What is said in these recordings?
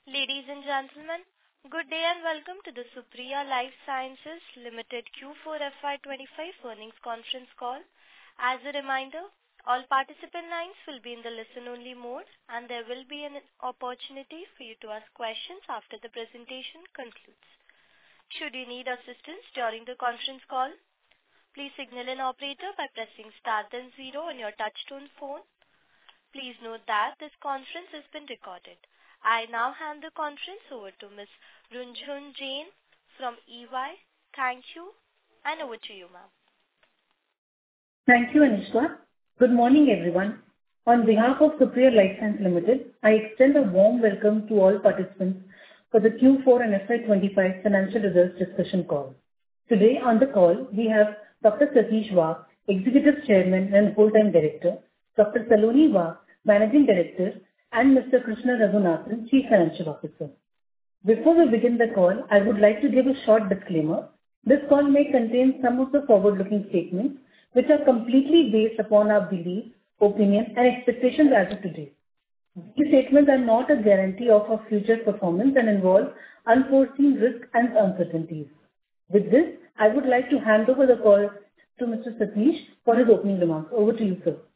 Ladies and gentlemen, good day and welcome to the Supriya Life Sciences Limited Q4 FY25 earnings conference call. As a reminder, all participant lines will be in the listen-only mode, and there will be an opportunity for you to ask questions after the presentation concludes. Should you need assistance during the conference call, please signal an operator by pressing star then zero on your touchtone phone. Please note that this conference has been recorded. I now hand the conference over to Ms. Runjhun Jain from EY. Thank you, and over to you, ma'am. Thank you, Anushka. Good morning, everyone. On behalf of Supriya Life Sciences Limited, I extend a warm welcome to all participants for the Q4 and FY25 financial results discussion call. Today on the call, we have Dr. Satish Wagh, Executive Chairman and Full-Time Director, Dr. Saloni Wagh, Managing Director, and Mr. Krishna Raghunathan, Chief Financial Officer. Before we begin the call, I would like to give a short disclaimer. This call may contain some of the forward-looking statements which are completely based upon our belief, opinion, and expectations as of today. These statements are not a guarantee of our future performance and involve unforeseen risks and uncertainties. With this, I would like to hand over the call to Mr. Satish for his opening remarks. Over to you, sir.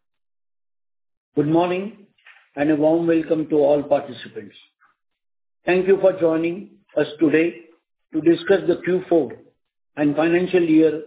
Good morning and a warm welcome to all participants. Thank you for joining us today to discuss the Q4 and financial year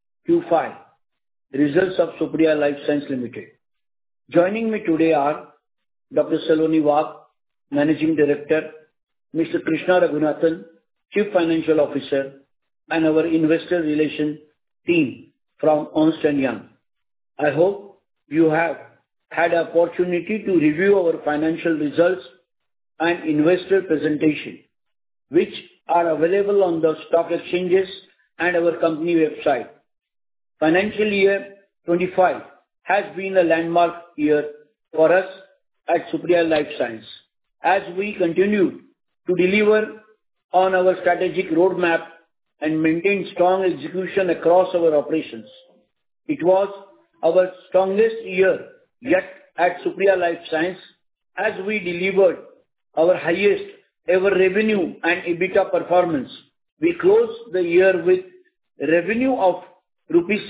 Q5 results of Supriya Life Sciences Limited. Joining me today are Dr. Saloni Wagh, Managing Director, Mr. Krishna Raghunathan, Chief Financial Officer, and our Investor Relations team from Ernst & Young. I hope you have had an opportunity to review our financial results and investor presentation, which are available on the stock exchanges and our company website. Financial year 25 has been a landmark year for us at Supriya Life Sciences as we continue to deliver on our strategic roadmap and maintain strong execution across our operations. It was our strongest year yet at Supriya Life Sciences as we delivered our highest ever revenue and EBITDA performance. We closed the year with revenue of rupees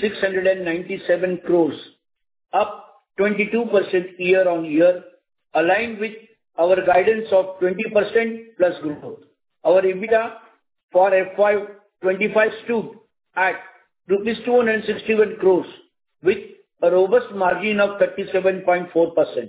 697 crores, up 22% year on year, aligned with our guidance of 20% plus growth. Our EBITDA for FY25 stood at rupees 261 crores with a robust margin of 37.4%.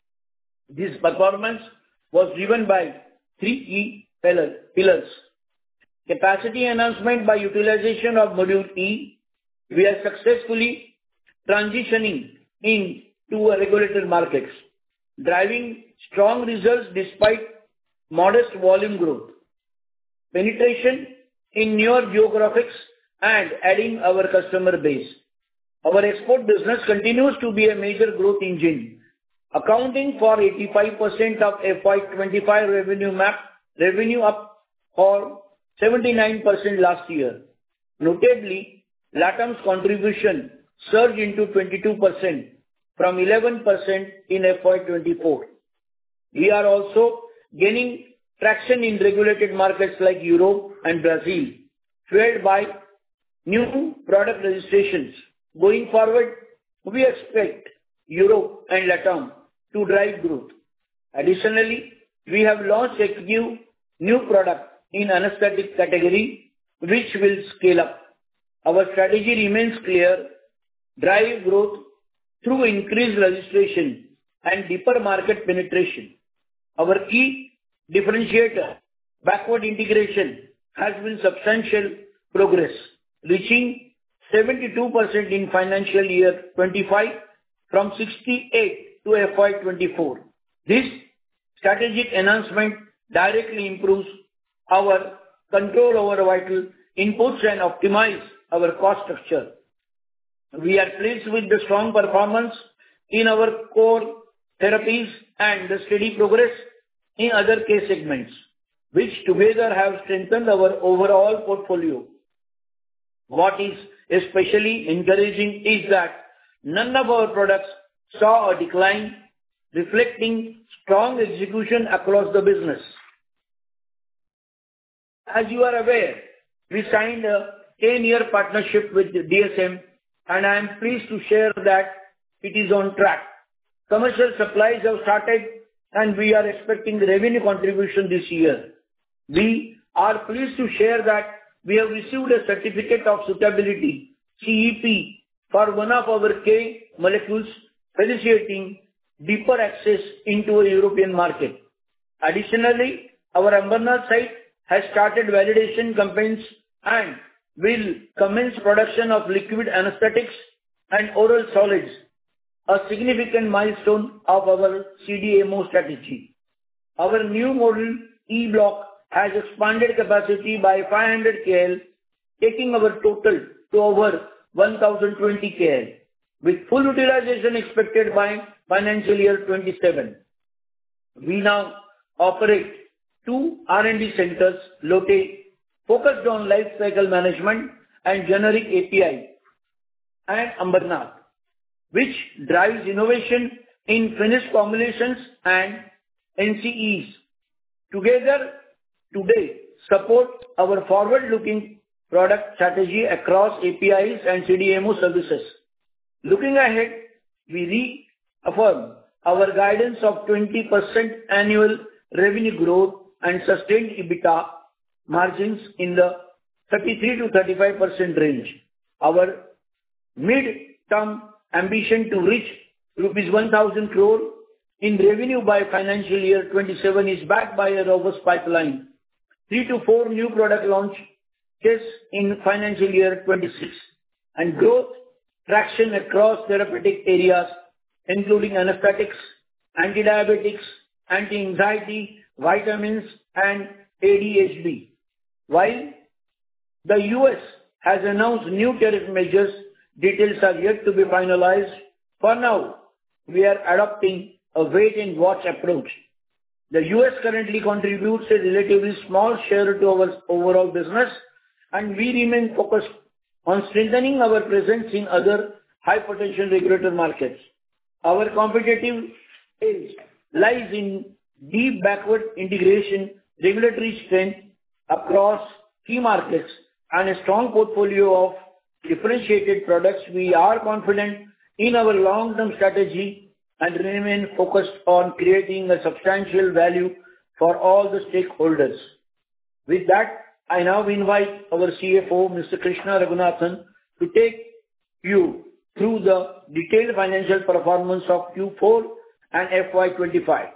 This performance was driven by three key pillars. Capacity enhancement by utilization of Module E. We are successfully transitioning into regulated markets, driving strong results despite modest volume growth. Penetration in newer geographies and adding our customer base. Our export business continues to be a major growth engine, accounting for 85% of FY25 revenue up for 79% last year. Notably, LATAM's contribution surged into 22% from 11% in FY24. We are also gaining traction in regulated markets like Europe and Brazil, fueled by new product registrations. Going forward, we expect Europe and LATAM to drive growth. Additionally, we have launched a new product in anesthetic category, which will scale up. Our strategy remains clear: drive growth through increased registration and deeper market penetration. Our key differentiator, backward integration, has been substantial progress, reaching 72% in financial year 25 from 68 to FY24. This strategic enhancement directly improves our control over vital inputs and optimize our cost structure. We are pleased with the strong performance in our core therapies and the steady progress in other case segments, which together have strengthened our overall portfolio. What is especially encouraging is that none of our products saw a decline, reflecting strong execution across the business. As you are aware, we signed a 10-year partnership with DSM, and I am pleased to share that it is on track. Commercial supplies have started, and we are expecting revenue contribution this year. We are pleased to share that we have received a certificate of suitability, CEP, for one of our K molecules, facilitating deeper access into a European market. Additionally, our Ambernath site has started validation campaigns and will commence production of liquid anesthetics and oral solids, a significant milestone of our CDMO strategy. Our new model E-Block has expanded capacity by 500 KL, taking our total to over 1,020 KL, with full utilization expected by financial year 27. We now operate 2 R&D centers, Lote, focused on life cycle management and generic API, and Ambernath, which drives innovation in finished formulations and NCEs. Together, today, support our forward-looking product strategy across APIs and CDMO services. Looking ahead, we reaffirm our guidance of 20% annual revenue growth and sustained EBITDA margins in the 33%-35% range. Our mid-term ambition to reach rupees 1,000 crore in revenue by financial year 27 is backed by a robust pipeline, 3 to 4 new product launches in financial year 26, and growth traction across therapeutic areas, including anesthetics, antidiabetics, anti-anxiety, vitamins, and ADHD. While the US has announced new tariff measures, details are yet to be finalized. For now, we are adopting a wait-and-watch approach. The US currently contributes a relatively small share to our overall business, and we remain focused on strengthening our presence in other high-potential regulator markets. Our competitive edge lies in deep backward integration, regulatory strength across key markets, and a strong portfolio of differentiated products. We are confident in our long-term strategy and remain focused on creating a substantial value for all the stakeholders. With that, I now invite our CFO, Mr. Krishna Raghunathan, to take you through the detailed financial performance of Q4 and FY25.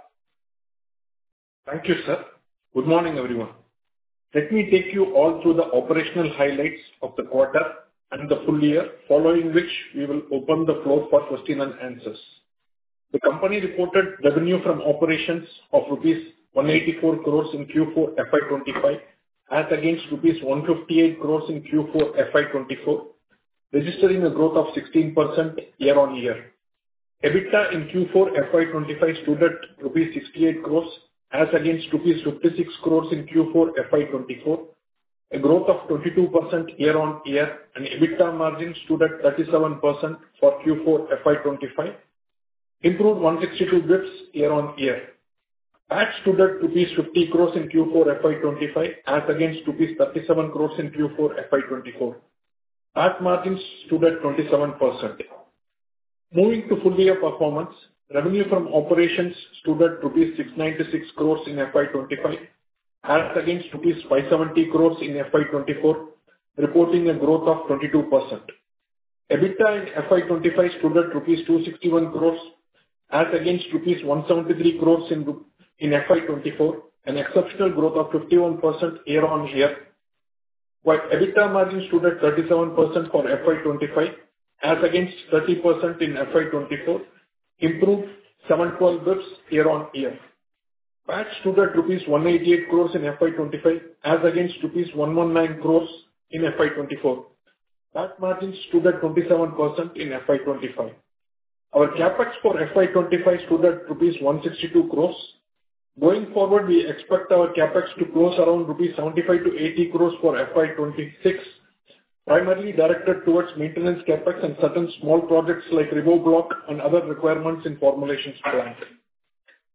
Thank you, sir. Good morning, everyone. Let me take you all through the operational highlights of the quarter and the full year, following which we will open the floor for question and answers. The company reported revenue from operations of rupees 184 crores in Q4 FY25 as against rupees 158 crores in Q4 FY24, registering a growth of 16% year-on-year. EBITDA in Q4 FY25 stood at rupees 68 crores as against rupees 56 crores in Q4 FY24, a growth of 22% year-on-year, and EBITDA margin stood at 37% for Q4 FY25, improved 162 bps year-on-year. PAT stood at rupees 50 crores in Q4 FY25 as against rupees 37 crores in Q4 FY24. PAT margins stood at 27%. Moving to full year performance, revenue from operations stood at rupees 696 crores in FY25 as against rupees 570 crores in FY24, reporting a growth of 22%. EBITDA in FY25 stood at rupees 261 crores as against rupees 173 crores in FY24, an exceptional growth of 51% year-on-year, while EBITDA margin stood at 37% for FY25 as against 30% in FY24, improved 712 bps year-on-year. PAT stood at rupees 188 crores in FY25 as against rupees 119 crores in FY24. PAT margins stood at 27% in FY25. Our capex for FY25 stood at rupees 162 crores. Going forward, we expect our capex to close around rupees 75 to 80 crores for FY26, primarily directed towards maintenance capex and certain small projects like RiboBlock and other requirements in formulations plant.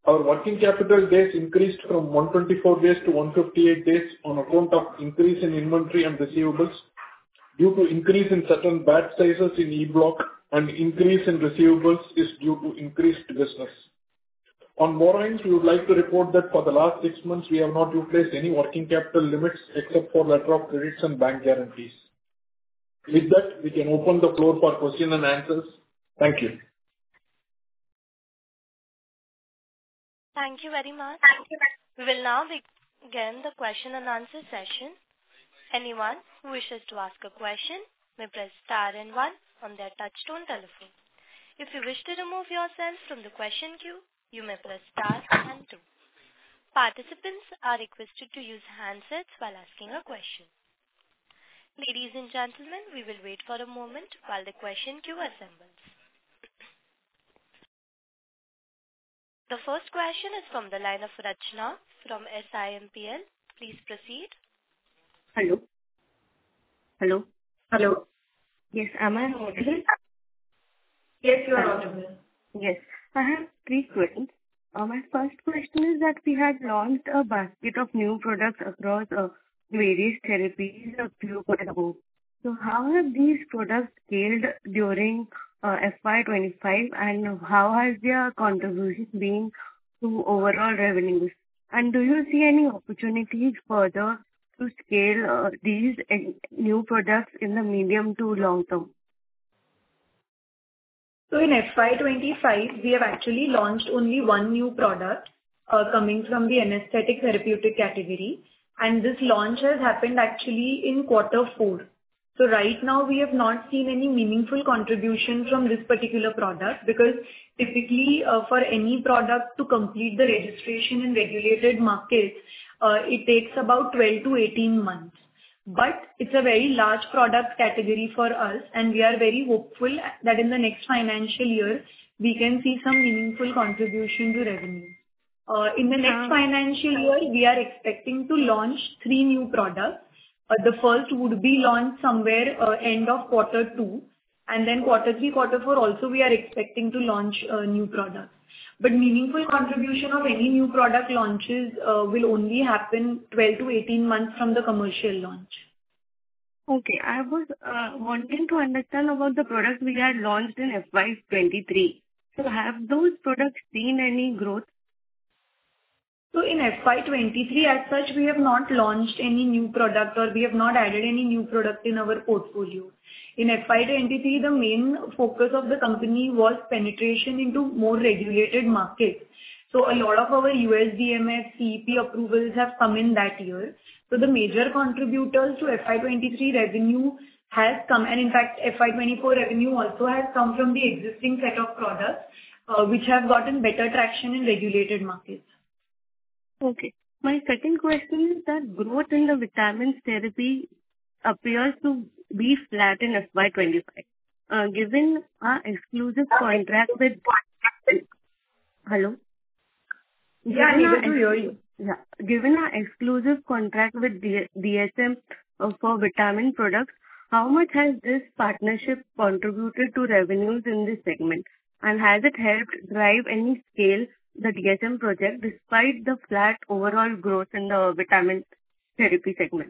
Our working capital days increased from 124 days to 158 days on account of increase in inventory and receivables due to increase in certain batch sizes in E-Block, and increase in receivables is due to increased business. On borrowings, we would like to report that for the last 6 months, we have not utilized any working capital limits except for letter of credits and bank guarantees. With that, we can open the floor for question and answers. Thank you. Thank you very much. We will now begin the question and answer session. Anyone who wishes to ask a question may press star and 1 on their touchtone telephone. If you wish to remove yourself from the question queue, you may press star and 2. Participants are requested to use handsets while asking a question. Ladies and gentlemen, we will wait for a moment while the question queue assembles. The first question is from the line of Rachna from SIMPL. Please proceed. Hello. Hello. Hello. Yes, am I audible? Yes, you are audible. Yes. I have 3 questions. My first question is that we had launched a basket of new products across various therapies a few quarters ago. So how have these products scaled during FY25, and how has their contribution been to overall revenues? And do you see any opportunities further to scale these new products in the medium to long term? So in FY25, we have actually launched only one new product coming from the anesthetic therapeutic category, and this launch has happened actually in Q4. So right now, we have not seen any meaningful contribution from this particular product, because typically for any product to complete the registration in regulated markets, it takes about 12 to 18 months. But it's a very large product category for us, and we are very hopeful that in the next financial year, we can see some meaningful contribution to revenue. In the next financial year, we are expecting to launch 3 new products. The first would be launched somewhere end of Q2, and then Q3, Q4 also we are expecting to launch new products. But meaningful contribution of any new product launches will only happen 12 to 18 months from the commercial launch. Okay, I was wanting to understand about the products we had launched in FY23. So have those products seen any growth? So in FY23, as such, we have not launched any new product, or we have not added any new product in our portfolio. In FY23, the main focus of the company was penetration into more regulated markets. So a lot of our USDMF, CEP approvals have come in that year. So the major contributors to FY23 revenue has come, and in fact, FY24 revenue also has come from the existing set of products, which have gotten better traction in regulated markets. Okay. My second question is that growth in the vitamins therapy appears to be flat in FY25. Given our exclusive contract with... Hello? Yeah, I'm able to hear you. Yeah. Given our exclusive contract with DSM for vitamin products, how much has this partnership contributed to revenues in this segment? And has it helped drive any scale the DSM project despite the flat overall growth in the vitamin therapy segment?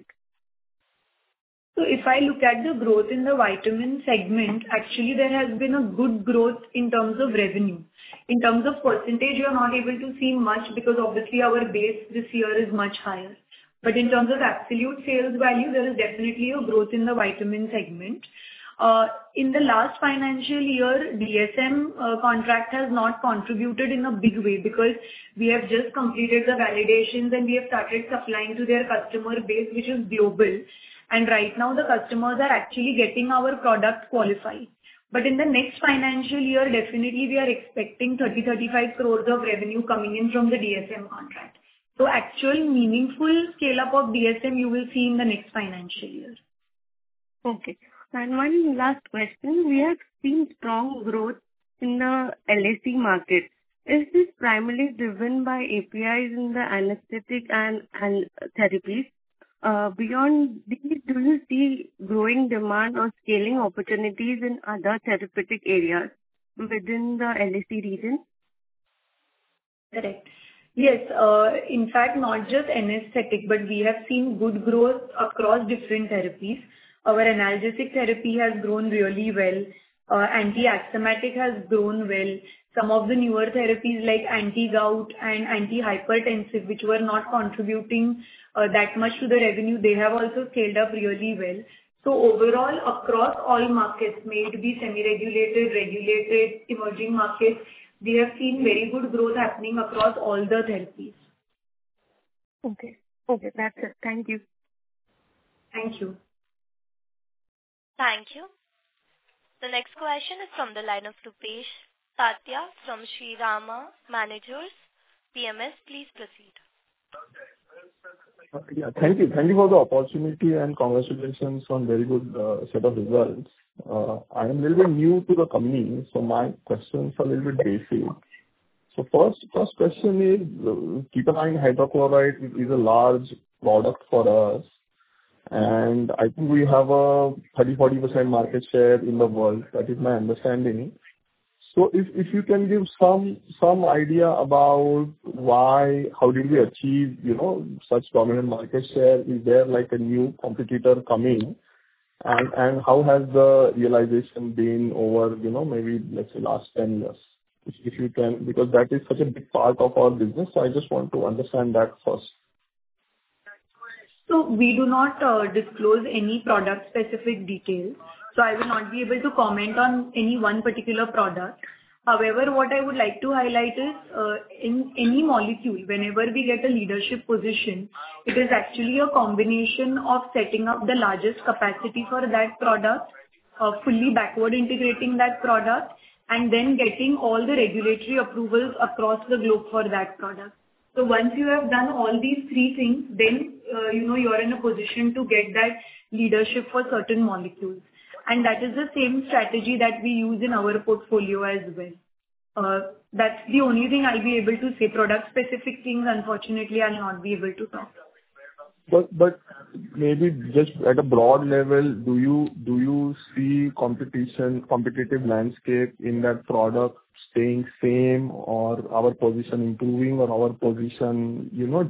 So if I look at the growth in the vitamin segment, actually there has been a good growth in terms of revenue. In terms of percentage, you are not able to see much because obviously our base this year is much higher. But in terms of absolute sales value, there is definitely a growth in the vitamin segment. In the last financial year, DSM contract has not contributed in a big way because we have just completed the validations and we have started supplying to their customer base, which is global. And right now the customers are actually getting our product qualified. But in the next financial year, definitely we are expecting 30-35 crores of revenue coming in from the DSM contract. So actual meaningful scale up of DSM you will see in the next financial year. Okay. And one last question. We have seen strong growth in the LAC market. Is this primarily driven by APIs in the anesthetic and therapies? Beyond these, do you see growing demand or scaling opportunities in other therapeutic areas within the LAC region? Correct. Yes. In fact, not just anesthetic, but we have seen good growth across different therapies. Our analgesic therapy has grown really well. Anti-asthmatic has grown well. Some of the newer therapies like anti-gout and anti-hypertensive, which were not contributing that much to the revenue, they have also scaled up really well. So overall, across all markets, may it be semi-regulated, regulated, emerging markets, we have seen very good growth happening across all the therapies. Okay. Okay, that's it. Thank you. Thank you. Thank you. The next question is from the line of Rupesh Tatya from Sri Rama Managers PMS. Please proceed. Yeah, thank you. Thank you for the opportunity and congratulations on very good set of results. I am a little bit new to the company, so my questions are a little bit basic. So first question is, ketone hydrochloride is a large product for us, and I think we have a 30-40% market share in the world. That is my understanding. So if you can give some idea about why, how did we achieve, such dominant market share? Is there like a new competitor coming? And how has the realization been over, maybe let's say last 10 years? If you can, because that is such a big part of our business, so I just want to understand that first. So we do not disclose any product-specific details, so I will not be able to comment on any one particular product. However, what I would like to highlight is, in any molecule, whenever we get a leadership position, it is actually a combination of setting up the largest capacity for that product, fully backward integrating that product, and then getting all the regulatory approvals across the globe for that product. So once you have done all these three things, then you are in a position to get that leadership for certain molecules. And that is the same strategy that we use in our portfolio as well. That's the only thing I'll be able to say. Product-specific things, unfortunately, I'll not be able to talk. But maybe just at a broad level, do you see competitive landscape in that product staying same, or our position improving, or our position,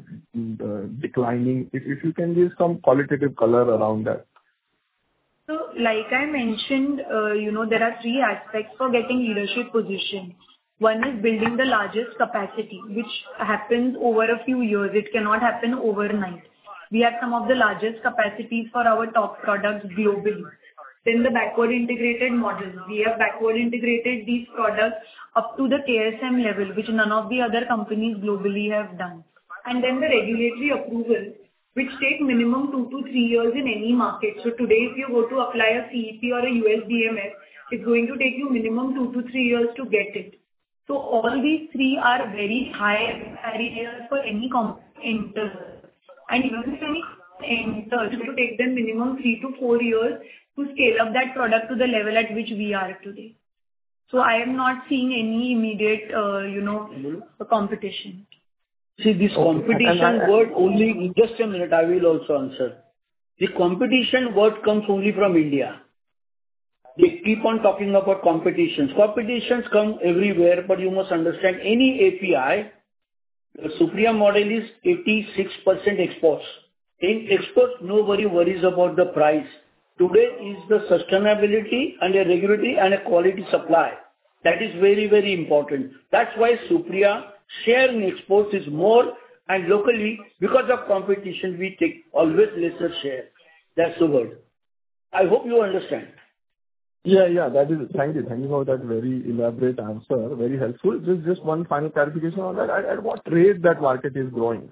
declining? If you can give some qualitative color around that. So, like I mentioned, there are three aspects for getting leadership position. One is building the largest capacity, which happens over a few years. It cannot happen overnight. We have some of the largest capacities for our top products globally. Then the backward integrated model. We have backward integrated these products up to the KSM level, which none of the other companies globally have done. And then the regulatory approval, which take minimum 2 to 3 years in any market. So today, if you go to apply a CEP or a USDMF, it's going to take you minimum 2 to 3 years to get it. So all these three are very high barriers for any competitor. And even if any enters, it will take them minimum 3 to 4 years to scale up that product to the level at which we are today. So I am not seeing any immediate, competition. See, this competition word only, just a minute, I will also answer. The competition word comes only from India. They keep on talking about competitions. Competitions come everywhere, but you must understand any API, the Supriya model is 86% exports. In exports, nobody worries about the price. Today is the sustainability and a regulatory and a quality supply. That is very, very important. That's why Supriya share in exports is more, and locally, because of competition, we take always lesser share. That's the word. I hope you understand. Yeah, that is. Thank you for that very elaborate answer. Very helpful. Just one final clarification on that. At what rate that market is growing?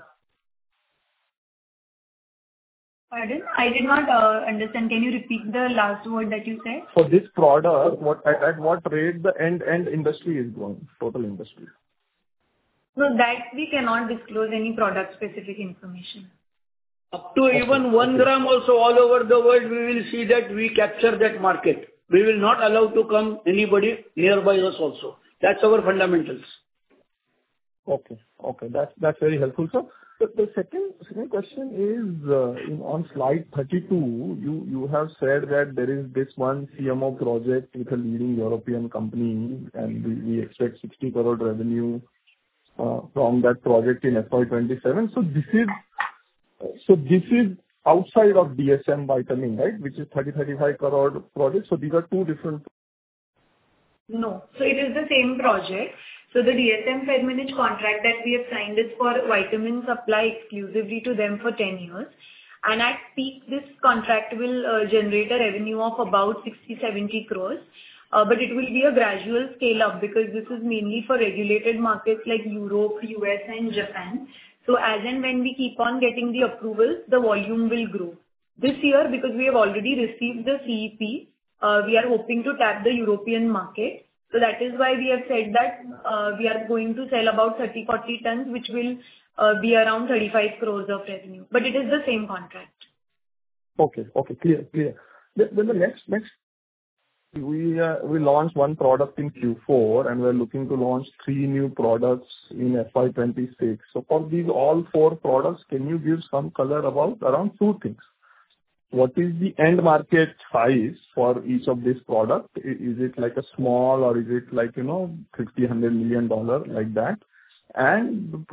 Pardon? I did not understand. Can you repeat the last word that you said? For this product, at what rate the end industry is growing, total industry? No, that we cannot disclose any product-specific information. Up to even 1 gram also all over the world, we will see that we capture that market. We will not allow to come anybody nearby us also. That's our fundamentals. Okay. That's very helpful, sir. The second question is, on slide 32, you have said that there is this one CMO project with a leading European company, and we expect 60 crore revenue from that project in FY 27. So this is outside of DSM Vitamin, right? Which is 35 crore project. So these are two different. No. So it is the same project. So the DSM Firmenich contract that we have signed is for vitamin supply exclusively to them for 10 years. And at peak, this contract will generate a revenue of about 60-70 crores. But it will be a gradual scale up because this is mainly for regulated markets like Europe, US, and Japan. So as and when we keep on getting the approvals, the volume will grow. This year, because we have already received the CEP, we are hoping to tap the European market. So that is why we have said that we are going to sell about 30-40 tons, which will be around 35 crores of revenue. But it is the same contract. Okay, clear. Then the next, we launched one product in Q4, and we're looking to launch 3 new products in FY 26. So for these all 4 products, can you give some color about around 2 things? What is the end market size for each of these products? Is it like a small, or is it like, $50-100 million like that? And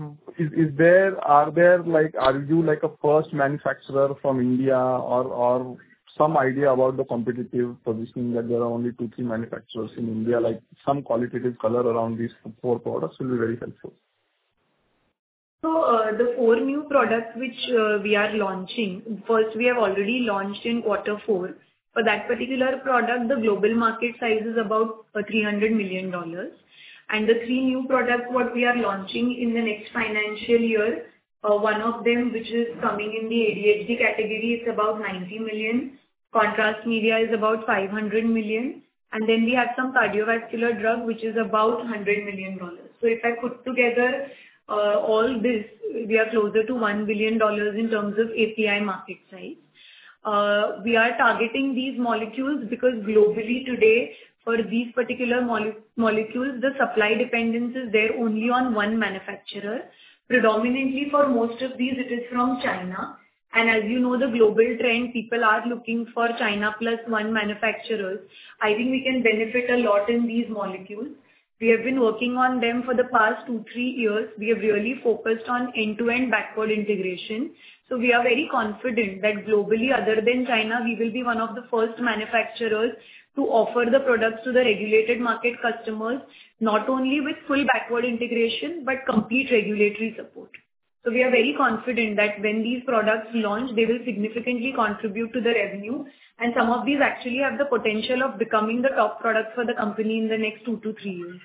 are you like a first manufacturer from India, or some idea about the competitive positioning, that there are only 2-3 manufacturers in India? Like some qualitative color around these 4 products will be very helpful. So the 4 new products which we are launching, first we have already launched in Q4. For that particular product, the global market size is about $300 million. And the 3 new products what we are launching in the next financial year, one of them which is coming in the ADHD category is about 90 million. Contrast media is about 500 million. And then we have some cardiovascular drug which is about $100 million. So if I put together all this, we are closer to $1 billion in terms of API market size. We are targeting these molecules because globally today, for these particular molecules, the supply dependence is there only on one manufacturer. Predominantly for most of these, it is from China. And as you know, the global trend, people are looking for China plus one manufacturers. I think we can benefit a lot in these molecules. We have been working on them for the past 2-3 years. We have really focused on end-to-end backward integration. So we are very confident that globally, other than China, we will be one of the first manufacturers to offer the products to the regulated market customers, not only with full backward integration, but complete regulatory support. So we are very confident that when these products launch, they will significantly contribute to the revenue. And some of these actually have the potential of becoming the top products for the company in the next 2 to 3 years.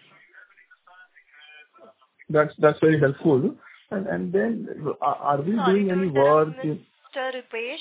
That's very helpful. And then are we doing any work in... Mr. Rupesh?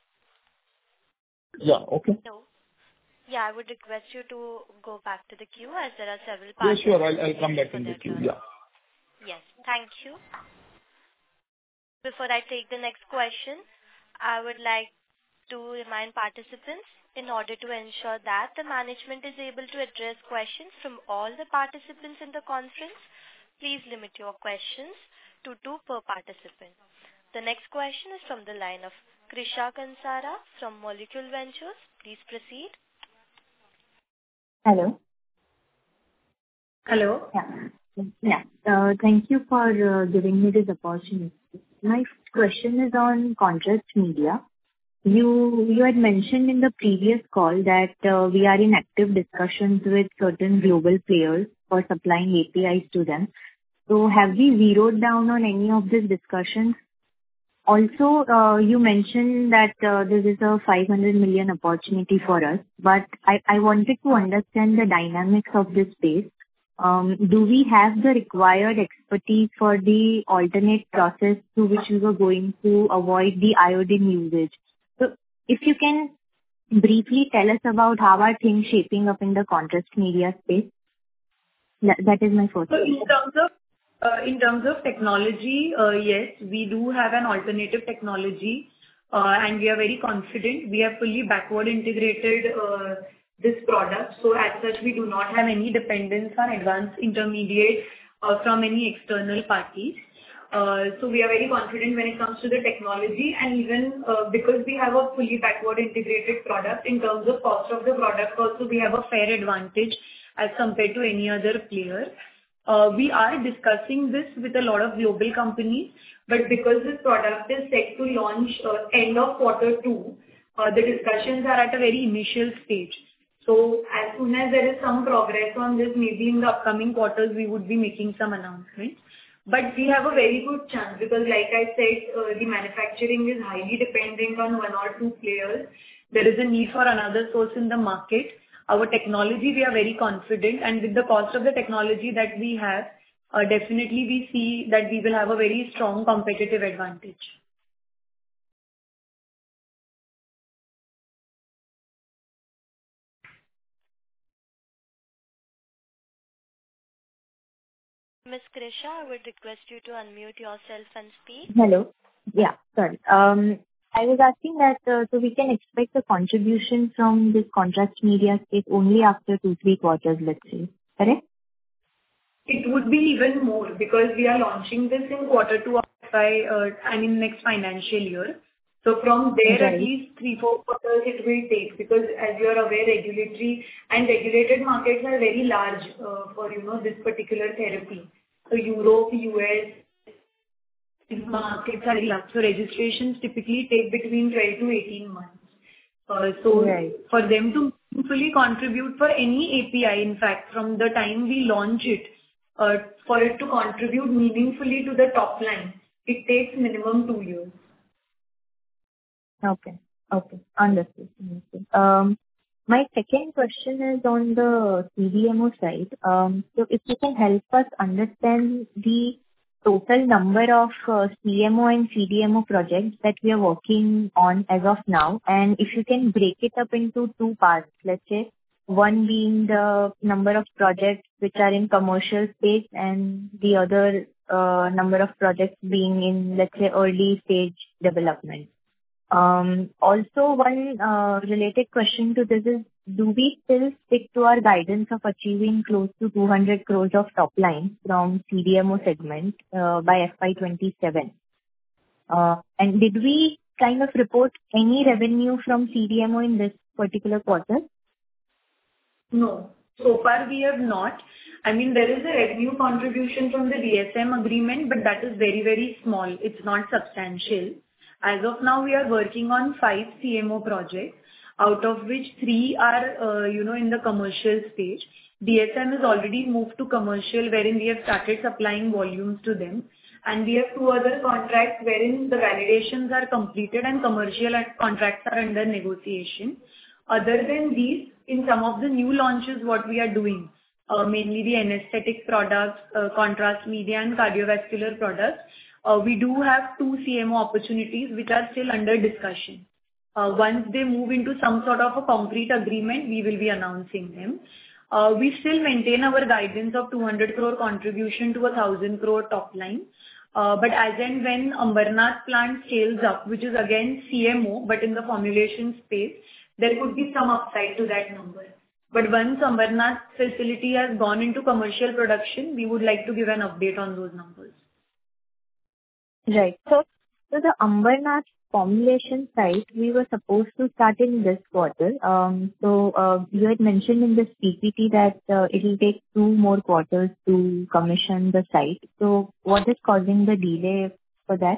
Yeah, okay. No. Yeah, I would request you to go back to the queue as there are several parts. Yeah, sure. I'll come back in the queue. Yeah. Yes. Thank you. Before I take the next question, I would like to remind participants, in order to ensure that the management is able to address questions from all the participants in the conference, please limit your questions to 2 per participant. The next question is from the line of Krisha Kansara from Molecule Ventures. Please proceed. Hello. Hello. Yeah. Thank you for giving me this opportunity. My question is on contrast media. You had mentioned in the previous call that we are in active discussions with certain global players for supplying APIs to them. So have we zeroed down on any of these discussions? Also, you mentioned that this is a 500 million opportunity for us, but I wanted to understand the dynamics of this space. Do we have the required expertise for the alternate process through which we were going to avoid the iodine usage? So if you can briefly tell us about how are things shaping up in the contrast media space? That is my first question. In terms of technology, yes, we do have an alternative technology, and we are very confident. We have fully backward integrated this product. So as such, we do not have any dependence on advanced intermediate from any external parties. So we are very confident when it comes to the technology, and even because we have a fully backward integrated product, in terms of cost of the product also, we have a fair advantage as compared to any other player. We are discussing this with a lot of global companies, but because this product is set to launch end of quarter two, the discussions are at a very initial stage. So as soon as there is some progress on this, maybe in the upcoming quarters, we would be making some announcements. But we have a very good chance because like I said, the manufacturing is highly dependent on one or two players. There is a need for another source in the market. Our technology, we are very confident, and with the cost of the technology that we have, definitely we see that we will have a very strong competitive advantage. Ms. Krisha, I would request you to unmute yourself and speak. Hello. Yeah, sorry. I was asking that, so we can expect the contribution from this contrast media space only after 2-3 quarters, let's say. Correct? It would be even more because we are launching this in quarter two of next financial year. So from there, Right. at least 3-4 quarters it will take, because as you are aware, regulatory and regulated markets are very large for this particular therapy. So Europe, US, these markets are very large. So registrations typically take between 12 to 18 months. Right. For them to fully contribute for any API, in fact, from the time we launch it, for it to contribute meaningfully to the top line, it takes minimum 2 years. Okay. Understood. My second question is on the CDMO side. So if you can help us understand the total number of CMO and CDMO projects that we are working on as of now, and if you can break it up into 2 parts, let's say, one being the number of projects which are in commercial stage and the other number of projects being in, let's say, early stage development. Also, one related question to this is, do we still stick to our guidance of achieving close to 200 crores of top line from CDMO segment by FY27? And did we kind of report any revenue from CDMO in this particular quarter? No. So far we have not. I mean, there is a revenue contribution from the DSM agreement, but that is very, very small. It's not substantial. As of now, we are working on 5 CMO projects, out of which 3 are, in the commercial stage. DSM has already moved to commercial, wherein we have started supplying volumes to them. And we have 2 other contracts wherein the validations are completed and commercial contracts are under negotiation. Other than these, in some of the new launches, what we are doing, mainly the anesthetic products, contrast media and cardiovascular products, we do have 2 CMO opportunities which are still under discussion. Once they move into some sort of a concrete agreement, we will be announcing them. We still maintain our guidance of 200 crore contribution to 1,000 crore top line. But as and when Ambernath plant scales up, which is again CMO, but in the formulation space, there could be some upside to that number. But once Ambernath facility has gone into commercial production, we would like to give an update on those numbers. Right. So the Ambernath formulation site, we were supposed to start in this quarter. You had mentioned in this PPT that it will take 2 more quarters to commission the site. So what is causing the delay for that?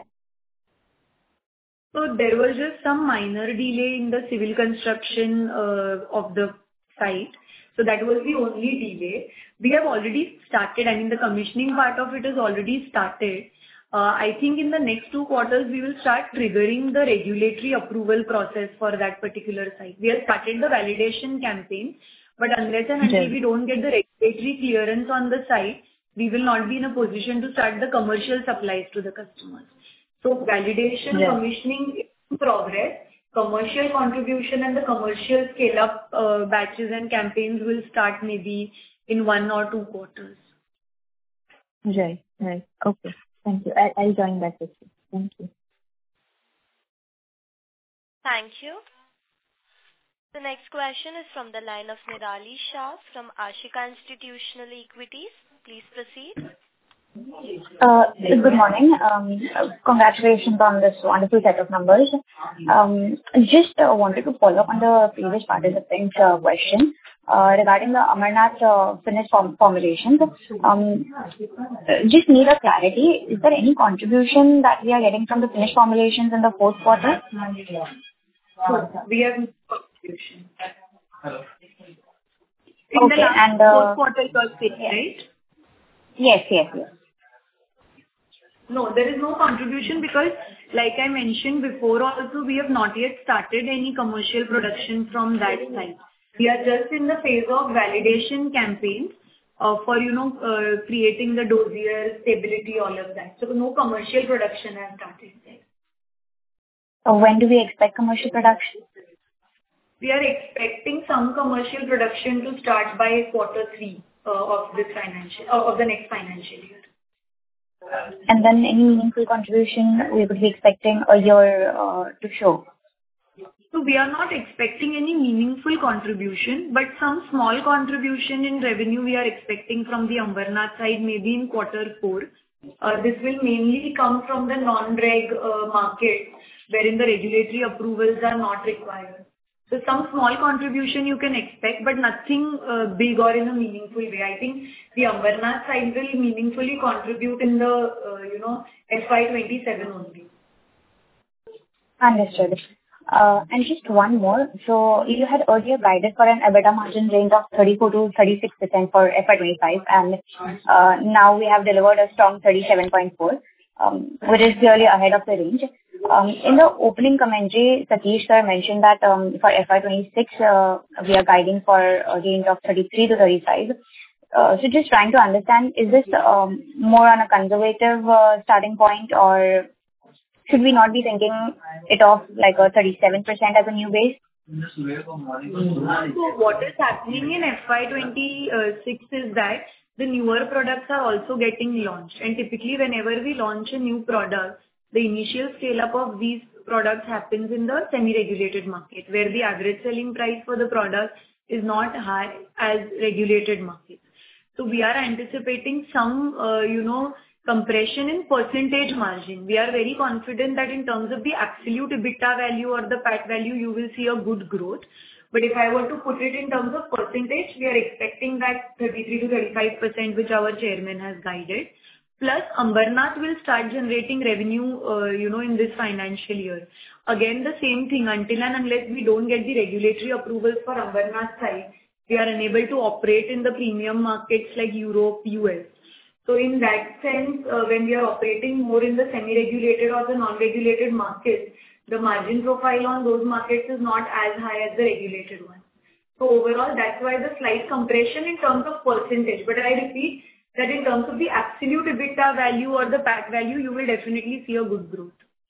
So there was just some minor delay in the civil construction of the site. So that was the only delay. We have already started. I mean, the commissioning part of it is already started. I think in the next 2 quarters, we will start triggering the regulatory approval process for that particular site. We have started the validation campaign, but unless and until we don't get the regulatory clearance on the site, we will not be in a position to start the commercial supplies to the customers. So validation, commissioning is in progress. Commercial contribution and the commercial scale-up batches and campaigns will start maybe in 1 or 2 quarters. Right. Okay. Thank you. I'll join that with you. Thank you. Thank you. The next question is from the line of Nirali Shah from Ashika Institutional Equities. Please proceed. Good morning. Congratulations on this wonderful set of numbers. Just wanted to follow up on the previous participant's question. regarding the Amarnath finished formulations. Just need a clarity. Is there any contribution that we are getting from the finished formulations in the fourth quarter? We have no contribution. In the last fourth quarter you are saying, right? Yes. No, there is no contribution because like I mentioned before also, we have not yet started any commercial production from that side. We are just in the phase of validation campaigns for, creating the dossier, stability, all of that. So no commercial production has started yet. When do we expect commercial production? We are expecting some commercial production to start by quarter 3 of the next financial year. And then any meaningful contribution we would be expecting a year to show? So we are not expecting any meaningful contribution, but some small contribution in revenue we are expecting from the Amarnath side, maybe in quarter 4. This will mainly come from the non-reg market, wherein the regulatory approvals are not required. So some small contribution you can expect, but nothing big or in a meaningful way. I think the Amarnath side will meaningfully contribute in the, FY27 only. Understood. And just one more. So you had earlier guided for an EBITDA margin range of 34 to 36% for FY25, and now we have delivered a strong 37.4, which is clearly ahead of the range. In the opening commentary, Satish sir mentioned that for FY26, we are guiding for a range of 33 to 35. So just trying to understand, is this more on a conservative starting point, or should we not be thinking it of like a 37% as a new base? So what is happening in FY26 is that the newer products are also getting launched. And typically whenever we launch a new product, the initial scale-up of these products happens in the semi-regulated market, where the average selling price for the product is not high as regulated markets. So we are anticipating some, compression in percentage margin. We are very confident that in terms of the absolute EBITDA value or the PAT value, you will see a good growth. But if I were to put it in terms of percentage, we are expecting that 33 to 35%, which our chairman has guided. Plus, Amarnath will start generating revenue, in this financial year. Again, the same thing, until and unless we don't get the regulatory approvals for Amarnath side, we are unable to operate in the premium markets like Europe, US. So in that sense, when we are operating more in the semi-regulated or the non-regulated markets, the margin profile on those markets is not as high as the regulated one. So overall, that's why the slight compression in terms of percentage. But I repeat that in terms of the absolute EBITDA value or the PAT value, you will definitely see a good growth.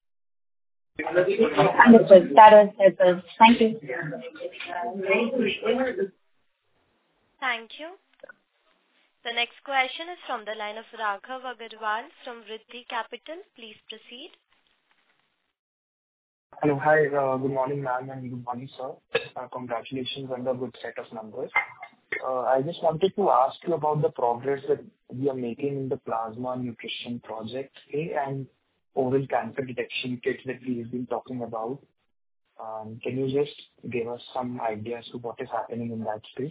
Understood. That was helpful. Thank you. Thank you. The next question is from the line of Raghav Agarwal from Vriddhi Capital. Please proceed. Hello. Hi. Good morning, ma'am, and good morning, sir. Congratulations on the good set of numbers. I just wanted to ask you about the progress that we are making in the plasma nutrition project and oral cancer detection kits that we've been talking about. Can you just give us some ideas to what is happening in that space?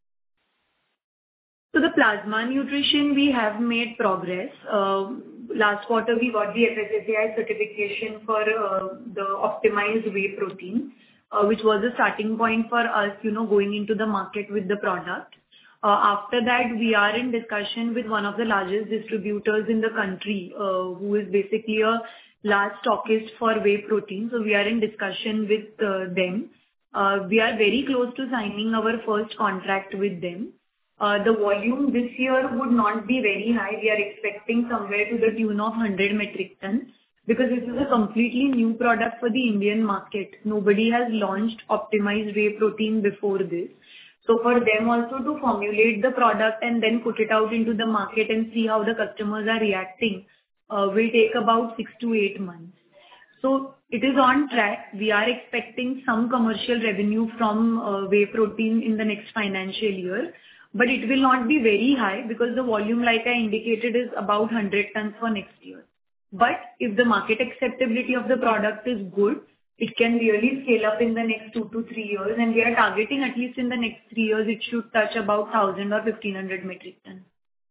So the plasma nutrition, we have made progress. Last quarter, we got the FSSAI certification for the optimized whey protein, which was a starting point for us, going into the market with the product. After that, we are in discussion with one of the largest distributors in the country, who is basically a large stockist for whey protein. So we are in discussion with them. We are very close to signing our first contract with them. The volume this year would not be very high. We are expecting somewhere to the tune of 100 metric tons, because this is a completely new product for the Indian market. Nobody has launched optimized whey protein before this. So for them also to formulate the product and then put it out into the market and see how the customers are reacting will take about 6 to 8 months. So it is on track. We are expecting some commercial revenue from whey protein in the next financial year. But it will not be very high because the volume, like I indicated, is about 100 tons for next year. But if the market acceptability of the product is good, it can really scale up in the next 2 to 3 years, and we are targeting at least in the next 3 years, it should touch about 1,000 or 1,500 metric tons.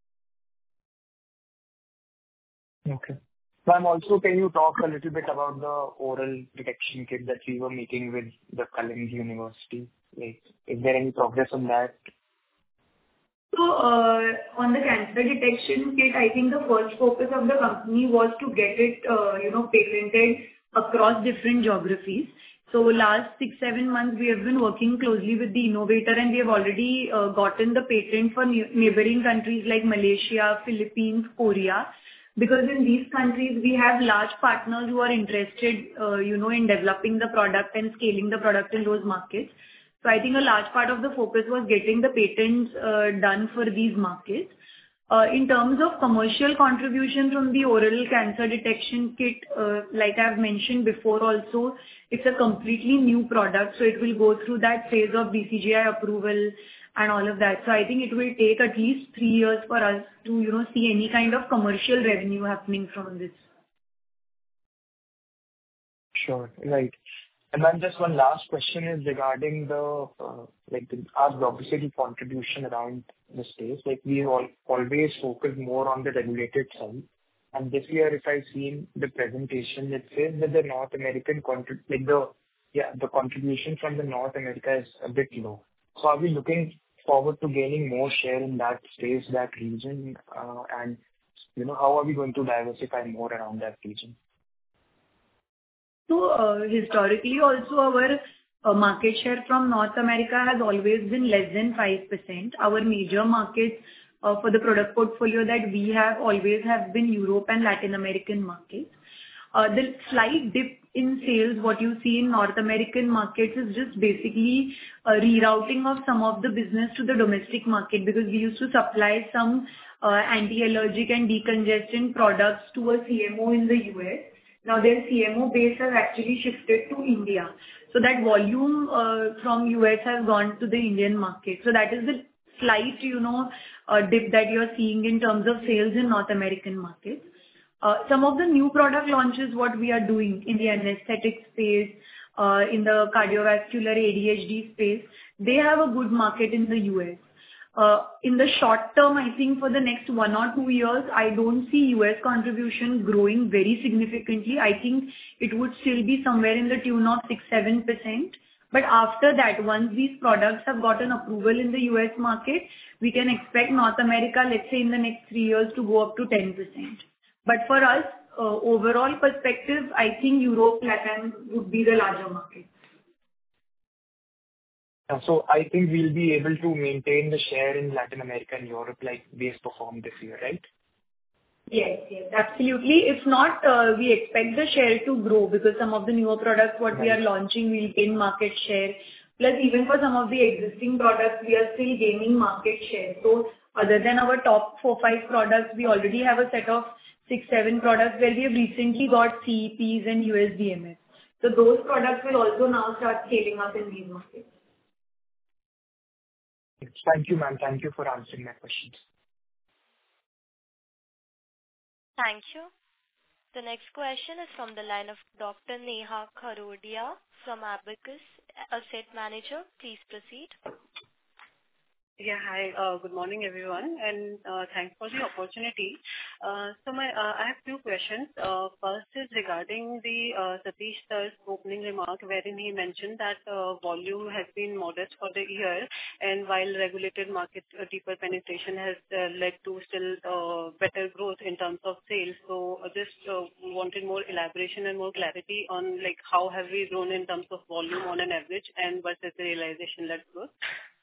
Okay. Ma'am, also, can you talk a little bit about the oral detection kit that we were making with the Kalinga University? Like, is there any progress on that? So, on the cancer detection kit, I think the first focus of the company was to get it, patented across different geographies. So last 6-7 months, we have been working closely with the innovator, and we have already gotten the patent for neighboring countries like Malaysia, Philippines, Korea. Because in these countries, we have large partners who are interested, in developing the product and scaling the product in those markets. So I think a large part of the focus was getting the patents done for these markets. In terms of commercial contribution from the oral cancer detection kit, like I've mentioned before also, it's a completely new product, so it will go through that phase of DCGI approval and all of that. So I think it will take at least 3 years for us to, see any kind of commercial revenue happening from this. Sure. Right. And then just one last question is regarding our publicity contribution around the space. Like, we always focus more on the regulated side. And this year, if I've seen the presentation, it says that the North American the contribution from the North America is a bit low. So are we looking forward to gaining more share in that space, that region? And, how are we going to diversify more around that region? So, historically also our market share from North America has always been less than 5%. Our major markets for the product portfolio that we have always have been Europe and Latin American markets. The slight dip in sales, what you see in North American markets, is just basically a rerouting of some of the business to the domestic market, because we used to supply some anti-allergic and decongestant products to a CMO in the US. Now their CMO base has actually shifted to India. So that volume from US has gone to the Indian market. So that is the slight, dip that you're seeing in terms of sales in North American markets. Some of the new product launches, what we are doing in the anesthetic space, in the cardiovascular ADHD space, they have a good market in the US. In the short term, I think for the next 1 or 2 years, I don't see US contribution growing very significantly. I think it would still be somewhere in the tune of 6-7%. But after that, once these products have gotten approval in the US market, we can expect North America, let's say in the next 3 years, to go up to 10%. But for us, overall perspective, I think Europe, Latin would be the larger market. So I think we'll be able to maintain the share in Latin America and Europe like we have performed this year, right? Yes, absolutely. If not, we expect the share to grow, because some of the newer products what we are launching will gain market share. Plus, even for some of the existing products, we are still gaining market share. So other than our top 4-5 products, we already have a set of 6-7 products where we have recently got CEPs and USDMS. So those products will also now start scaling up in these markets. Thank you, ma'am. Thank you for answering my questions. Thank you. The next question is from the line of Dr. Neha Kharodia from Abacus Asset Manager. Please proceed. Yeah, hi. Good morning, everyone, and thanks for the opportunity. So I have 2 questions. First is regarding the Satish Sir's opening remark, wherein he mentioned that volume has been modest for the year, and while regulated market deeper penetration has led to still better growth in terms of sales. So just wanted more elaboration and more clarity on like how have we grown in terms of volume on an average and versus the realization-led growth.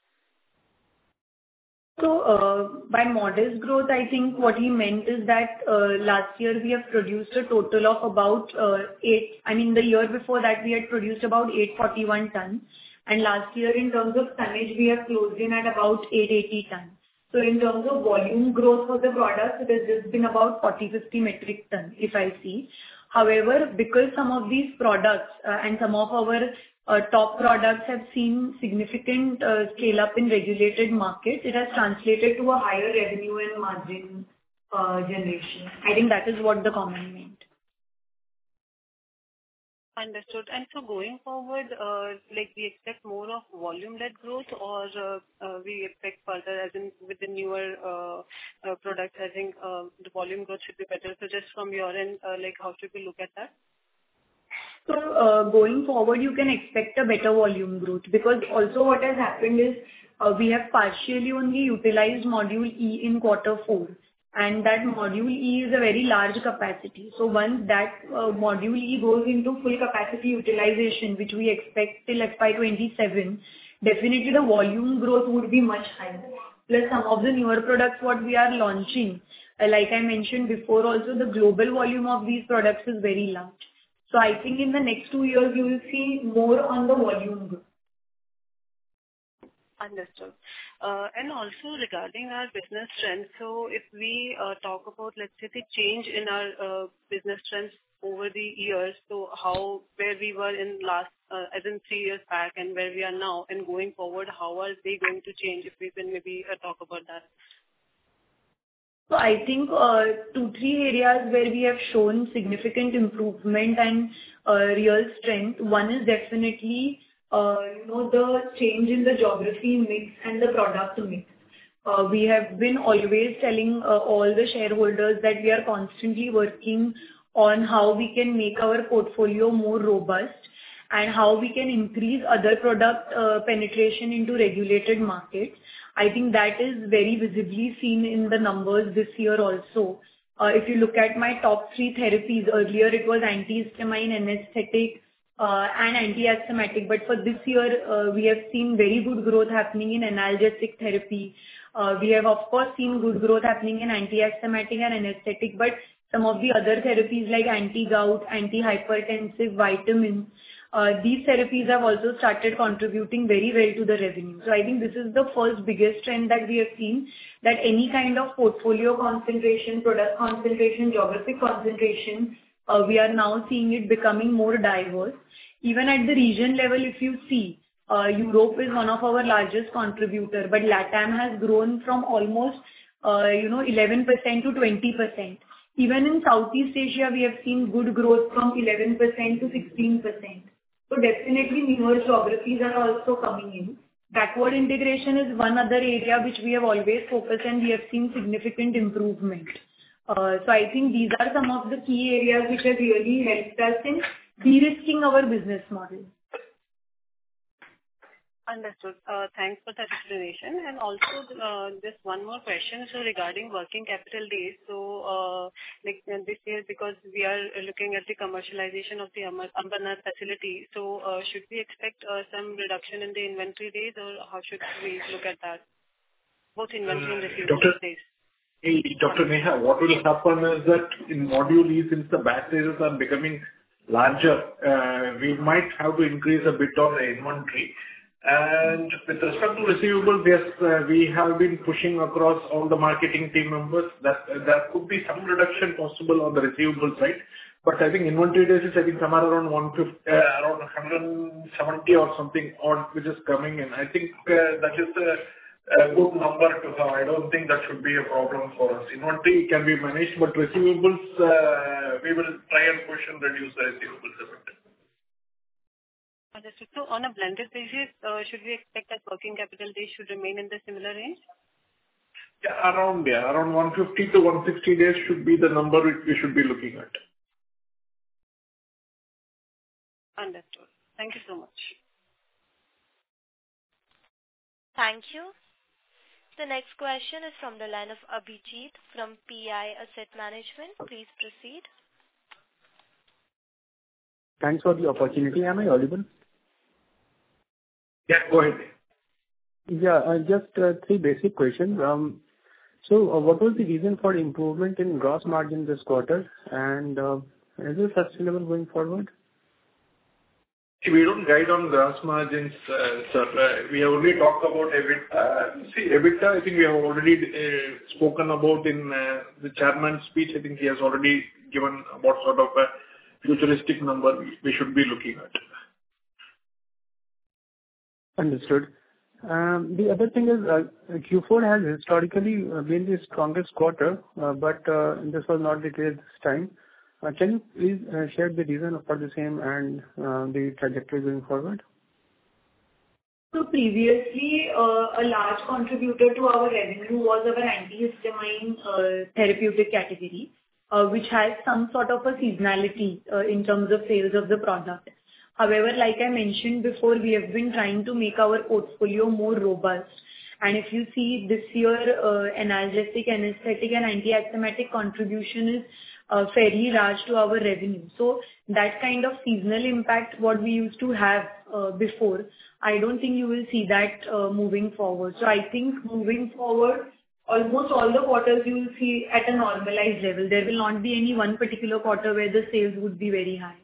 So, by modest growth, I think what he meant is that last year we have produced a total of about the year before that we had produced about 841 tons. And last year in terms of tonnage, we have closed in at about 880 tons. So in terms of volume growth for the product, it has just been about 40-50 metric tons, if I see. However, because some of these products and some of our top products have seen significant scale up in regulated markets, it has translated to a higher revenue and margin generation. I think that is what the comment meant. Understood. And so going forward, like we expect more of volume-led growth or we expect further, as in with the newer products, I think the volume growth should be better. So just from your end, like how should we look at that? So, going forward, you can expect a better volume growth, because also what has happened is, we have partially only utilized Module E in quarter four, and that Module E is a very large capacity. So once that Module E goes into full capacity utilization, which we expect till FY 27, definitely the volume growth would be much higher. Plus some of the newer products what we are launching, like I mentioned before, also the global volume of these products is very large. So I think in the next 2 years, you will see more on the volume growth. Understood. And also regarding our business trends, so if we talk about, let's say, the change in our business trends over the years, so where we were in last, as in 3 years back and where we are now, and going forward, how are they going to change? If we can maybe talk about that. So I think 2-3 areas where we have shown significant improvement and real strength. One is definitely the change in the geography mix and the product mix. We have been always telling all the shareholders that we are constantly working on how we can make our portfolio more robust and how we can increase other product penetration into regulated markets. I think that is very visibly seen in the numbers this year also. If you look at my top 3 therapies, earlier it was antihistamine, anesthetic, and anti-asthmatic. But for this year, we have seen very good growth happening in analgesic therapy. We have, of course, seen good growth happening in anti-asthmatic and anesthetic, but some of the other therapies like anti-gout, anti-hypertensive, vitamins, these therapies have also started contributing very well to the revenue. So I think this is the first biggest trend that we have seen, that any kind of portfolio concentration, product concentration, geographic concentration, we are now seeing it becoming more diverse. Even at the region level, if you see, Europe is one of our largest contributor, but LATAM has grown from almost 11% to 20%. Even in Southeast Asia, we have seen good growth from 11% to 16%. So definitely newer geographies are also coming in. Backward integration is one other area which we have always focused, and we have seen significant improvement. So I think these are some of the key areas which have really helped us in de-risking our business model. Understood. Thanks for that explanation. And also, just one more question. So regarding working capital days, so like this year, because we are looking at the commercialization of the Ambernath facility, so should we expect some reduction in the inventory days, or how should we look at that? Both inventory and receivable days. Dr. Neha, what will happen is that in Module E, since the batch sizes are becoming larger, we might have to increase a bit on the inventory. And with respect to receivables, yes, we have been pushing across all the marketing team members that there could be some reduction possible on the receivable side. But I think inventory days is, I think, somewhere around 150, around 170 or something odd, which is coming in. I think that is a good number to have. I don't think that should be a problem for us. Inventory can be managed, but receivables, we will try and push and reduce the receivables a bit. Understood. So on a blended basis, should we expect that working capital days should remain in the similar range? Yeah, around 150 to 160 days should be the number we should be looking at. Understood. Thank you so much. Thank you. The next question is from the line of Abhijit from PI Asset Management. Please proceed. Thanks for the opportunity. Am I audible? Yeah, go ahead. Yeah, just 3 basic questions. So what was the reason for improvement in gross margin this quarter, and is it sustainable going forward? We don't guide on gross margins, sir. We have only talked about EBITDA. EBITDA, I think we have already spoken about in the chairman's speech. I think he has already given what sort of a futuristic number we should be looking at. Understood. The other thing is, Q4 has historically been the strongest quarter, but this was not the case this time. Can you please share the reason for the same and the trajectory going forward? So previously, a large contributor to our revenue was our antihistamine therapeutic category, which has some sort of a seasonality in terms of sales of the product. However, like I mentioned before, we have been trying to make our portfolio more robust. And if you see this year, analgesic, anesthetic, and anti-asthmatic contribution is fairly large to our revenue. So that kind of seasonal impact, what we used to have before, I don't think you will see that moving forward. So I think moving forward, almost all the quarters you will see at a normalized level. There will not be any one particular quarter where the sales would be very high.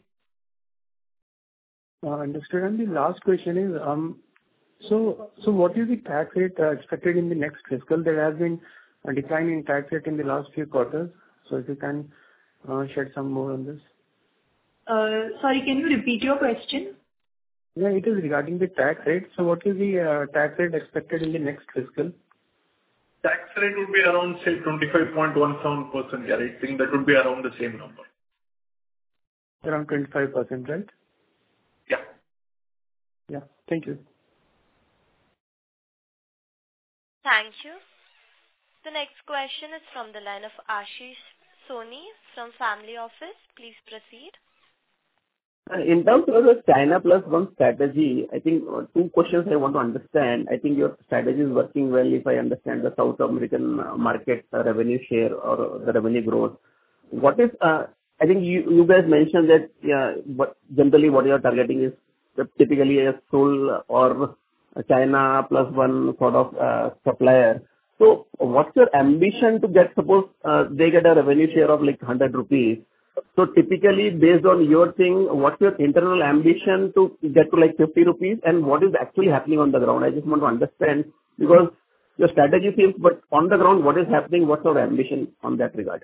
Understood. And the last question is, so what is the tax rate expected in the next fiscal? There has been a decline in tax rate in the last few quarters. So if you can shed some more on this. Sorry, can you repeat your question? Yeah, it is regarding the tax rate. So what is the tax rate expected in the next fiscal? Tax rate would be around, say, 25.17%. Yeah, I think that would be around the same number. Around 25%, right? Yeah. Yeah. Thank you. Thank you. The next question is from the line of Ashish Soni from Family Office. Please proceed. In terms of the China Plus One strategy, I think two questions I want to understand. I think your strategy is working well if I understand the South American market revenue share or the revenue growth. What is, I think you guys mentioned that, yeah, but generally what you are targeting is typically a Seoul or a China Plus One sort of supplier. So what's your ambition to get, suppose they get a revenue share of like 100 rupees. So typically based on your thing, what's your internal ambition to get to like 50 rupees and what is actually happening on the ground? I just want to understand because your strategy seems, but on the ground, what is happening? What's our ambition on that regard?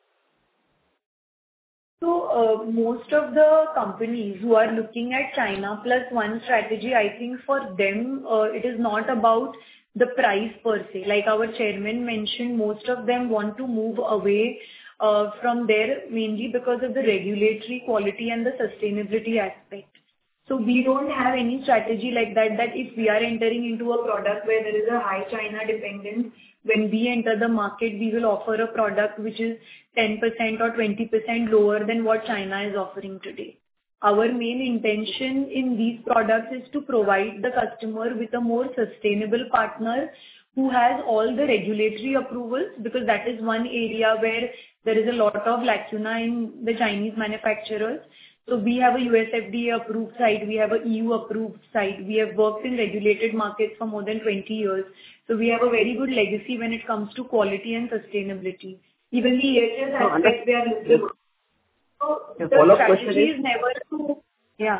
So most of the companies who are looking at China Plus One strategy, I think for them, it is not about the price per se. Like our chairman mentioned, most of them want to move away from there mainly because of the regulatory quality and the sustainability aspect. So we don't have any strategy like that, that if we are entering into a product where there is a high China dependence, when we enter the market, we will offer a product which is 10% or 20% lower than what China is offering today. Our main intention in these products is to provide the customer with a more sustainable partner who has all the regulatory approvals, because that is one area where there is a lot of lacuna in the Chinese manufacturers. So we have a US FDA approved site, we have a EU approved site, we have worked in regulated markets for more than 20 years. So we have a very good legacy when it comes to quality and sustainability. Even the EHS aspect we are looking. So the strategy is never to, yeah.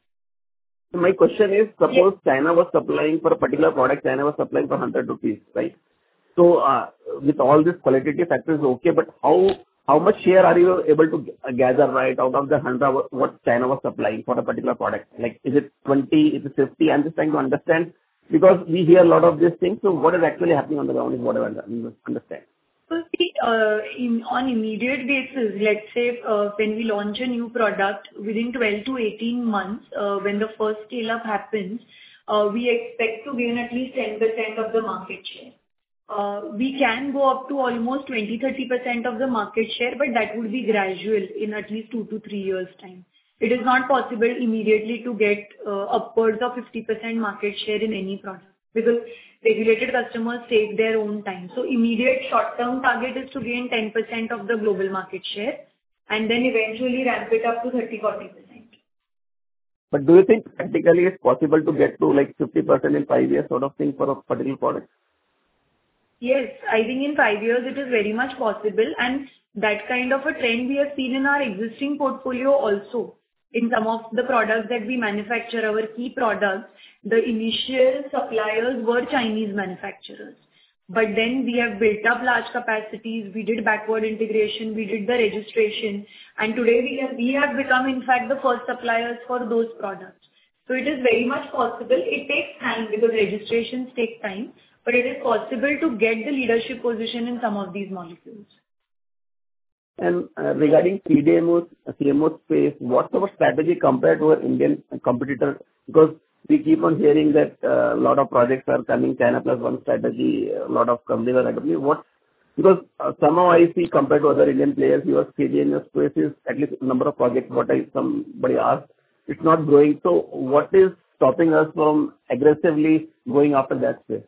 So my question is, suppose China was supplying for a particular product, China was supplying for 100 rupees, right? So with all these qualitative factors, okay, but how much share are you able to gather, right, out of the 100 what China was supplying for a particular product? Like, is it 20, is it 50? I'm just trying to understand because we hear a lot of these things. So what is actually happening on the ground is what I understand. So see, on immediate basis, let's say when we launch a new product within 12 to 18 months, when the first scale up happens, we expect to gain at least 10% of the market share. We can go up to almost 20-30% of the market share, but that would be gradual in at least 2 to 3 years' time. It is not possible immediately to get upwards of 50% market share in any product because regulated customers take their own time. So immediate short-term target is to gain 10% of the global market share and then eventually ramp it up to 30-40%. But do you think practically it's possible to get to like 50% in 5 years sort of thing for a particular product? Yes, I think in 5 years it is very much possible, and that kind of a trend we have seen in our existing portfolio also. In some of the products that we manufacture, our key products, the initial suppliers were Chinese manufacturers. But then we have built up large capacities, we did backward integration, we did the registration, and today we have become in fact the first suppliers for those products. So it is very much possible. It takes time because registrations take time, but it is possible to get the leadership position in some of these molecules. And regarding CMO space, what's our strategy compared to our Indian competitor? Because we keep on hearing that a lot of projects are coming, China plus one strategy, a lot of companies are adopting. Because somehow I see compared to other Indian players, your CDMO space is at least number of projects, somebody asked, it's not growing. So what is stopping us from aggressively going after that space?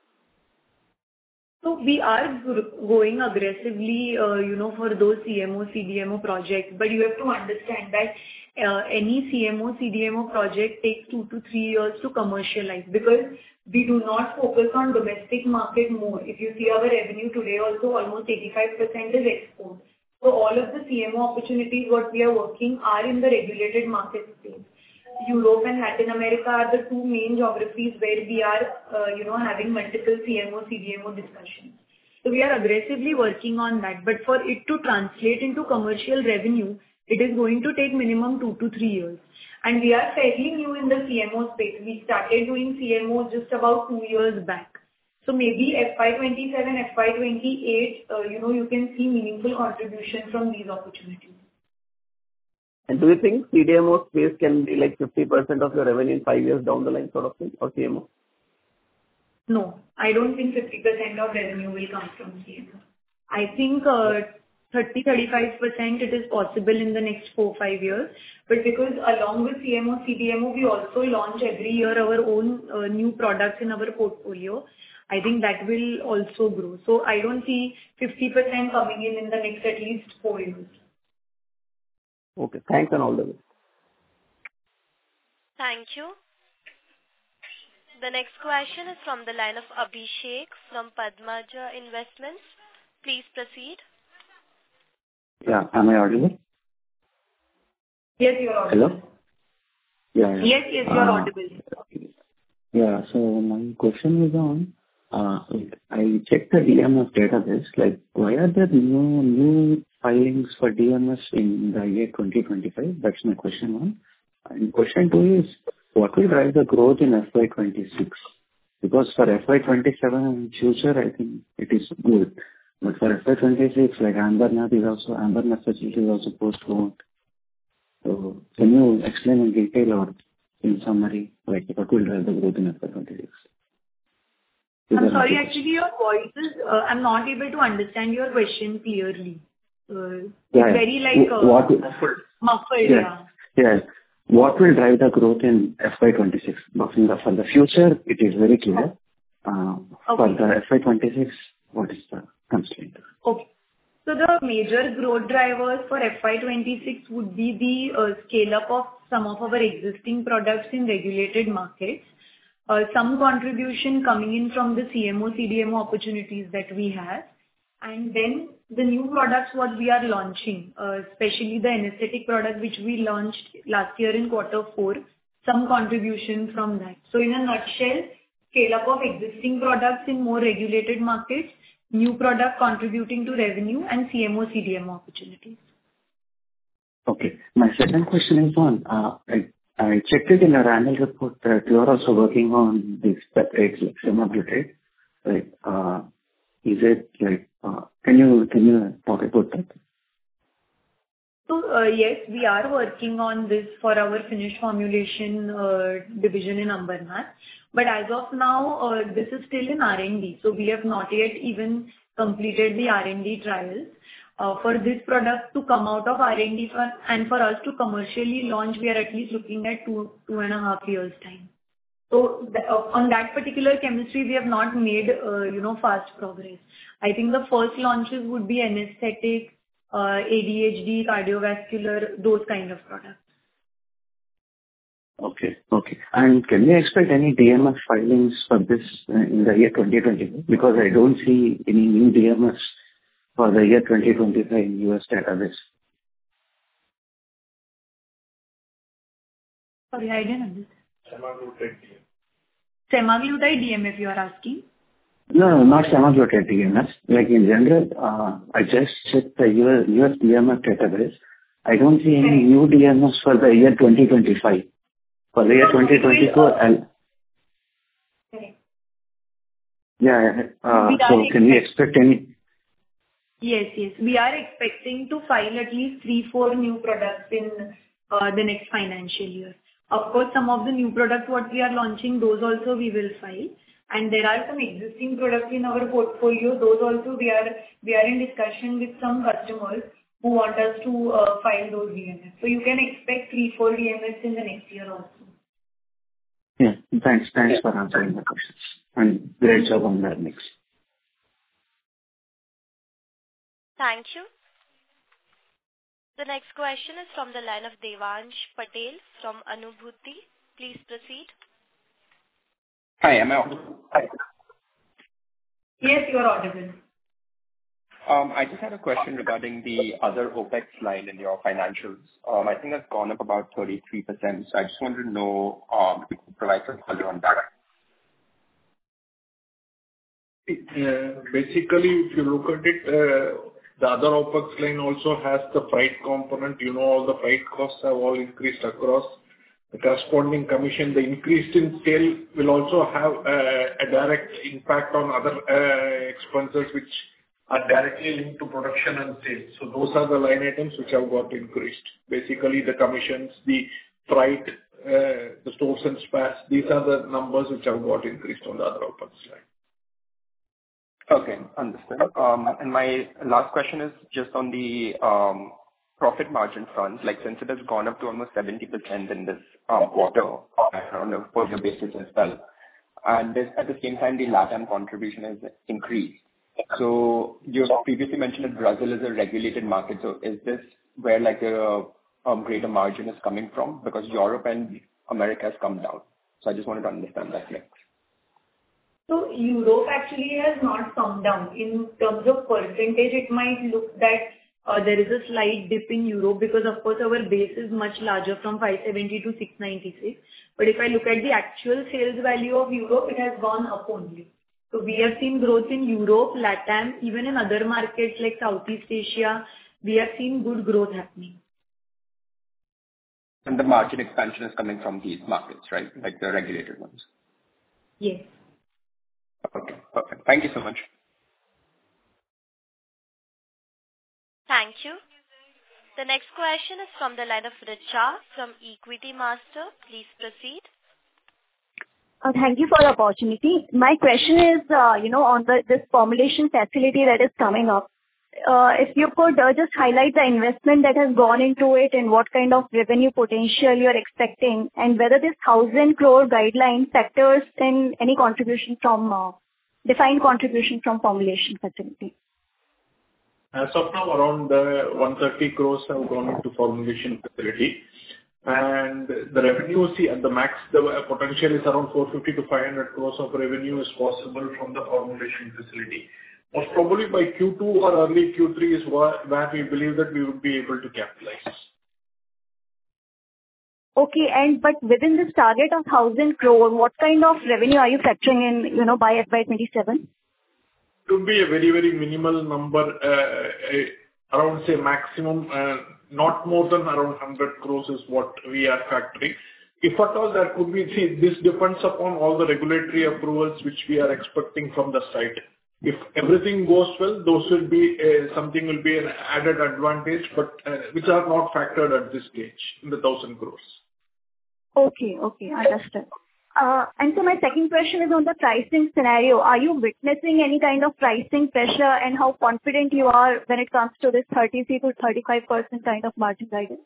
So we are going aggressively, for those CMO, CDMO projects. But you have to understand that any CMO, CDMO project takes 2 to 3 years to commercialize because we do not focus on domestic market more. If you see our revenue today, also almost 85% is export. So all of the CMO opportunities what we are working are in the regulated market space. Europe and Latin America are the two main geographies where we are, having multiple CMO, CDMO discussions. So we are aggressively working on that. But for it to translate into commercial revenue, it is going to take minimum 2 to 3 years. And we are fairly new in the CMO space. We started doing CMO just about 2 years back. So maybe FY27, FY28, you can see meaningful contribution from these opportunities. And do you think CDMO space can be like 50% of your revenue in 5 years down the line sort of thing, or CMO? No, I don't think 50% of revenue will come from CMO. I think 30-35% it is possible in the next 4-5 years. But because along with CMO, CDMO, we also launch every year our own new products in our portfolio. I think that will also grow. So I don't see 50% coming in the next at least 4 years. Okay, thanks and all the best. Thank you. The next question is from the line of Abhishek from Padmaja Investments. Please proceed. Yeah, am I audible? Yes, you are audible. Hello? Yeah. Yes, you are audible. Yeah, so my question is on, I checked the DMF database, why are there no new filings for DMS in the year 2025? That's my question 1. And question 2 is, what will drive the growth in FY26? Because for FY27 and future, I think it is good. But for FY26, like Ambernath facility is also postponed. So can you explain in detail or in summary, what will drive the growth in FY26? I'm sorry, actually your voice is, I'm not able to understand your question clearly. It's very muffled. Yeah. What will drive the growth in FY26? For the future, it is very clear. For the FY26, what is the constraint? Okay. So the major growth drivers for FY26 would be the scale-up of some of our existing products in regulated markets. Some contribution coming in from the CMO, CDMO opportunities that we have. And then the new products what we are launching, especially the anesthetic product which we launched last year in Q4, some contribution from that. So in a nutshell, scale-up of existing products in more regulated markets, new product contributing to revenue, and CMO, CDMO opportunities. Okay. My second question is on, I checked it in your annual report that you are also working on these peptides like semaglutide. Is it can you talk about that? So yes, we are working on this for our finished formulation division in Ambernath. But as of now, this is still in R&D. So we have not yet even completed the R&D trials. For this product to come out of R&D and for us to commercially launch, we are at least looking at 2.5 years time. So on that particular chemistry, we have not made fast progress. I think the first launches would be anesthetic, ADHD, cardiovascular, those kind of products. Okay. And can we expect any DMF filings for this in the year 2020? Because I don't see any new DMFs for the year 2025 in US database. Sorry, I didn't understand. Semaglutide DMF you are asking? No, not semaglutide DMF. In general, I just checked the US DMF database. I don't see any new DMFs for the year 2025. For the year 2024, so can we expect any? Yes, yes. We are expecting to file at least 3-4 new products in the next financial year. Of course, some of the new products what we are launching, those also we will file. And there are some existing products in our portfolio. Those also we are in discussion with some customers who want us to file those DMFs. So you can expect 3-4 DMFs in the next year also. Yeah. Thanks for answering the questions. And great job on that mix. Thank you. The next question is from the line of Devansh Patel from Anubhuti. Please proceed. Hi, am I audible? Yes, you are audible. I just had a question regarding the other OpEx line in your financials. I think that's gone up about 33%. So I just wanted to know if you could provide some color on that. Basically, if you look at it, the other OpEx line also has the freight component. All the freight costs have all increased across the corresponding commission. The increase in sale will also have a direct impact on other expenses which are directly linked to production and sales. So those are the line items which have got increased. Basically, the commissions, the freight, the stores and spares, these are the numbers which have got increased on the other OpEx line. Okay, understood. And my last question is just on the profit margin front. Like, since it has gone up to almost 70% in this quarter on a quarter basis as well, and this, at the same time, the LATAM contribution has increased. So you previously mentioned that Brazil is a regulated market. So is this where like a greater margin is coming from? Because Europe and America has come down. So I just wanted to understand that next. So Europe actually has not come down. In terms of percentage, it might look that there is a slight dip in Europe because of course our base is much larger from 570 to 696. But if I look at the actual sales value of Europe, it has gone up only. So we have seen growth in Europe, LATAM, even in other markets like Southeast Asia, we have seen good growth happening. And the margin expansion is coming from these markets, right? Like the regulated ones. Yes. Okay, perfect. Thank you so much. Thank you. The next question is from the line of Richa from Equity Master. Please proceed. Thank you for the opportunity. My question is, on this formulation facility that is coming up, if you could just highlight the investment that has gone into it and what kind of revenue potential you are expecting, and whether this 1,000 crore guideline factors in any contribution from defined contribution from formulation facility. As of now, around 130 crores have gone into formulation facility. And the revenue, at the max, the potential is around 450 to 500 crores of revenue is possible from the formulation facility. Most probably by Q2 or early Q3 is where we believe that we would be able to capitalize. Okay, but within this target of 1,000 crore, what kind of revenue are you factoring in, by FY27? It would be a very, very minimal number, around say maximum, not more than around 100 crores is what we are factoring. If at all that could be, this depends upon all the regulatory approvals which we are expecting from the site. If everything goes well, those will be something will be an added advantage, but which are not factored at this stage in the 1,000 crores. Okay, understood. And so my second question is on the pricing scenario. Are you witnessing any kind of pricing pressure, and how confident you are when it comes to this 33 to 35% kind of margin guidance?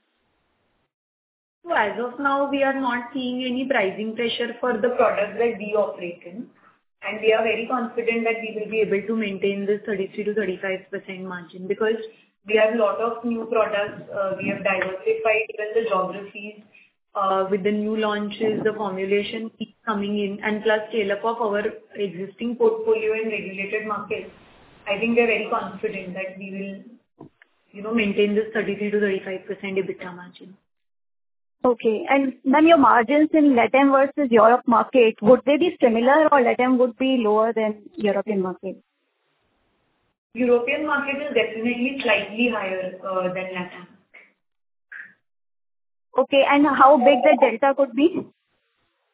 So as of now, we are not seeing any pricing pressure for the products that we operate in. And we are very confident that we will be able to maintain this 33 to 35% margin because we have a lot of new products. We have diversified even the geographies. With the new launches, the formulation keeps coming in, and plus scale-up of our existing portfolio in regulated markets. I think we are very confident that we will, maintain this 33 to 35% EBITDA margin. Okay, and then your margins in LATAM versus Europe market, would they be similar or LATAM would be lower than European market? European market is definitely slightly higher than LATAM. Okay, and how big the delta could be?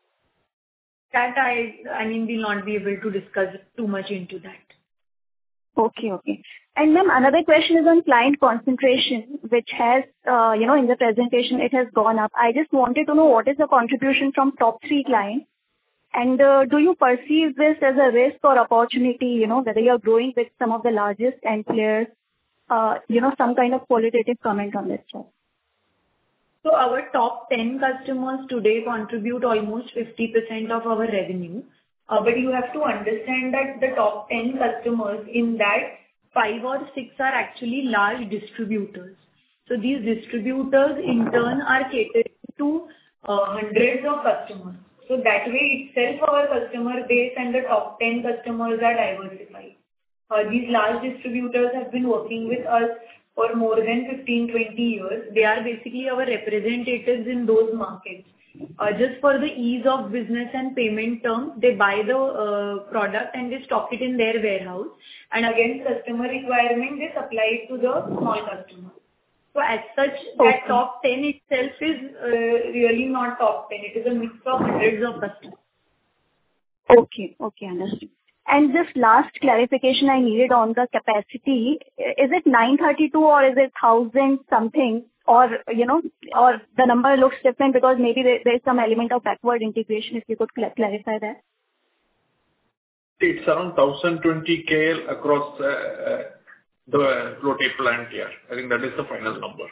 That we'll not be able to discuss too much into that. Okay, okay. And ma'am, another question is on client concentration, which has, in the presentation, it has gone up. I just wanted to know what is the contribution from top 3 clients, and do you perceive this as a risk or opportunity, whether you're growing with some of the largest end players, some kind of qualitative comment on this, sir? So our top 10 customers today contribute almost 50% of our revenue. But you have to understand that the top 10 customers, in that 5 or 6 are actually large distributors. So these distributors in turn are catering to hundreds of customers. So that way itself our customer base and the top 10 customers are diversified. These large distributors have been working with us for more than 15-20 years. They are basically our representatives in those markets. Just for the ease of business and payment terms, they buy the product and they stock it in their warehouse. And against customer requirement, they supply it to the small customers. So as such, that top 10 itself is really not top 10. It is a mix of hundreds of customers. Okay, understood. And just last clarification I needed on the capacity. Is it 932 or is it 1000 something? Or the number looks different because maybe there is some element of backward integration, if you could clarify that. It's around 1020 KL across the Lote plant here. I think that is the final number.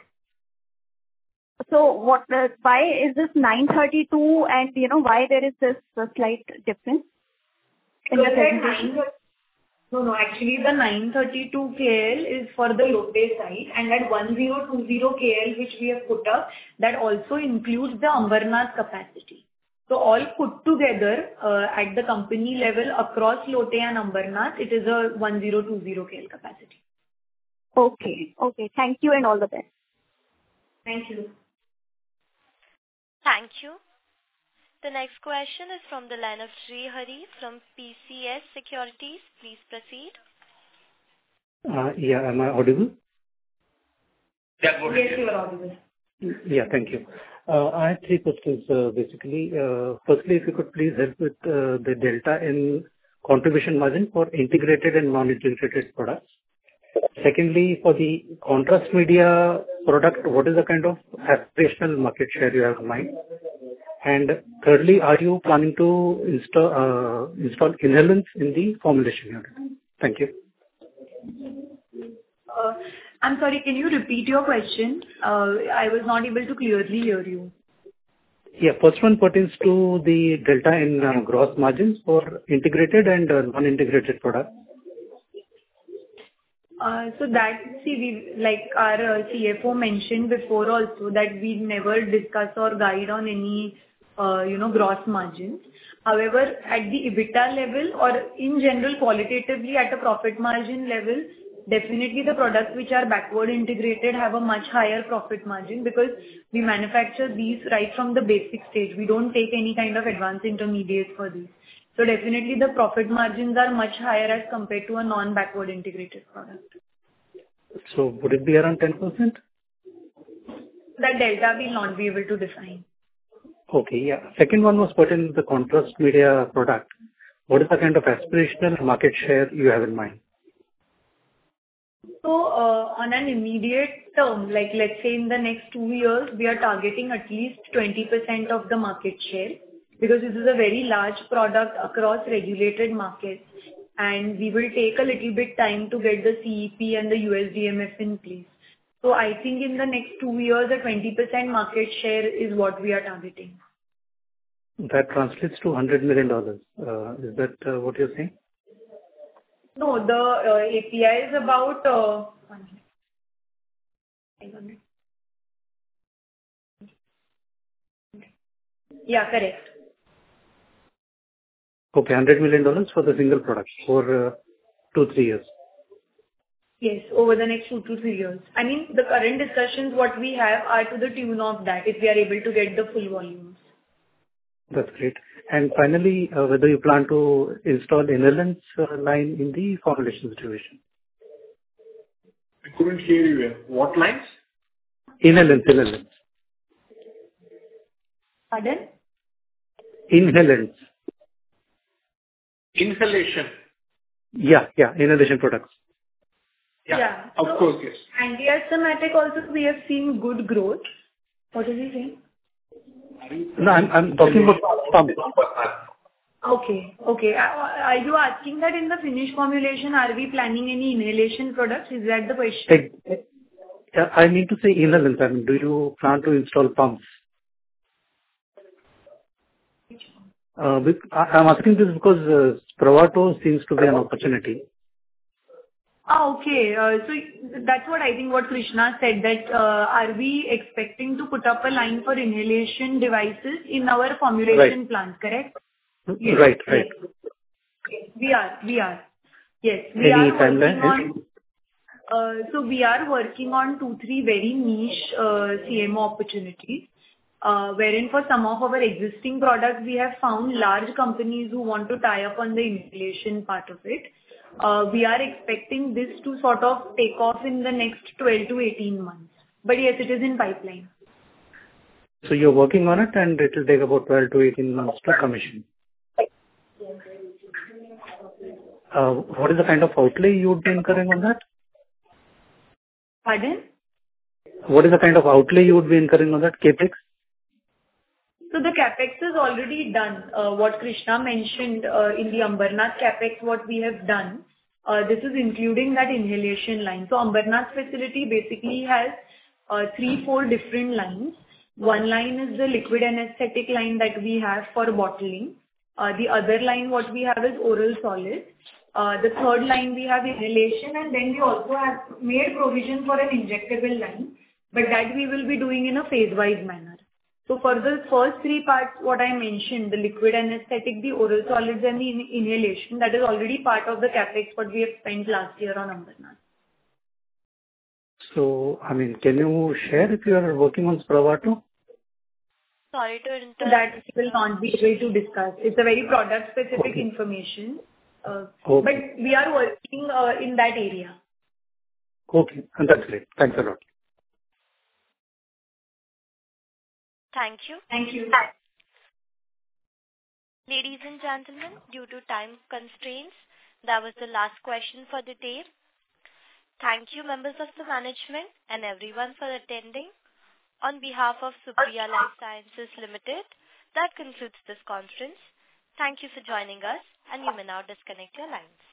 So why is this 932 and why there is this slight difference in the presentation? No, actually the 932 KL is for the Lote side, and that 1020 KL which we have put up, that also includes the Ambernath capacity. So all put together at the company level across Lote and Ambernath, it is a 1020 KL capacity. Okay. Thank you and all the best. Thank you. Thank you. The next question is from the line of Sri Hari from PCS Securities. Please proceed. Yeah, am I audible? Yeah, go ahead. Yes, you are audible. Yeah, thank you. I have 3 questions, basically. Firstly, if you could please help with the delta in contribution margin for integrated and non-integrated products. Secondly, for the contrast media product, what is the kind of aspirational market share you have in mind? And thirdly, are you planning to install inhalants in the formulation unit? Thank you. I'm sorry, can you repeat your question? I was not able to clearly hear you. Yeah, first one pertains to the delta in gross margins for integrated and non-integrated products. So that, like our CFO mentioned before also, that we never discuss or guide on any gross margins. However, at the EBITDA level or in general qualitatively at a profit margin level, definitely the products which are backward integrated have a much higher profit margin because we manufacture these right from the basic stage. We don't take any kind of advanced intermediates for these. So definitely the profit margins are much higher as compared to a non-backward integrated product. So would it be around 10%? That delta will not be able to define. Okay, yeah. Second one was pertaining to the contrast media product. What is the kind of aspirational market share you have in mind? So on an immediate term, like let's say in the next 2 years, we are targeting at least 20% of the market share because this is a very large product across regulated markets and we will take a little bit time to get the CEP and the USDMF in place. So I think in the next 2 years, a 20% market share is what we are targeting. That translates to $100 million. Is that what you're saying? No, the API is about 500. Yeah, correct. Okay, $100 million for the single product for 2-3 years. Yes, over the next 2 to 3 years. I mean, the current discussions what we have are to the tune of that if we are able to get the full volumes. That's great. And finally, whether you plan to install inhalants line in the formulations division? I couldn't hear you. What lines? Inhalants. Pardon? Inhalants. Inhalation. Yeah, inhalation products. Yeah. Of course, yes. Anti-asthmatic also we have seen good growth. What is he saying? No, I'm talking about pump. Okay. Are you asking that in the finished formulation, are we planning any inhalation products? Is that the question? I mean to say inhalants. I mean, do you plan to install pumps? I'm asking this because Spravato seems to be an opportunity. Okay. So that's what I think what Krishna said, that are we expecting to put up a line for inhalation devices in our formulation plants, correct? Yes. Right. Yes. We are. Yes. Any timeline? So we are working on 2-3 very niche CMO opportunities, wherein for some of our existing products, we have found large companies who want to tie up on the inhalation part of it. We are expecting this to sort of take off in the next 12 to 18 months. But yes, it is in pipeline. So you're working on it, and it will take about 12 to 18 months to commission. What is the kind of outlay you would be incurring on that? Pardon? What is the kind of outlay you would be incurring on that, CapEx? So the CapEx is already done. What Krishna mentioned in the Ambernath CapEx, what we have done, this is including that inhalation line. So Ambernath facility basically has 3-4 different lines. One line is the liquid anesthetic line that we have for bottling. The other line what we have is oral solids. The third line we have inhalation, and then we also have made provision for an injectable line, but that we will be doing in a phase-wise manner. So for the first 3 parts, what I mentioned, the liquid anesthetic, the oral solids and the inhalation, that is already part of the CapEx what we have spent last year on Ambernath. So, I mean, can you share if you are working on Spravato? Sorry to interrupt. That will not be able to discuss. It's a very product-specific information. But we are working in that area. Okay, and that's great. Thanks a lot. Thank you. Thank you. Ladies and gentlemen, due to time constraints, that was the last question for the day. Thank you, members of the management and everyone for attending. On behalf of Supriya Life Sciences Limited, that concludes this conference. Thank you for joining us, and you may now disconnect your lines.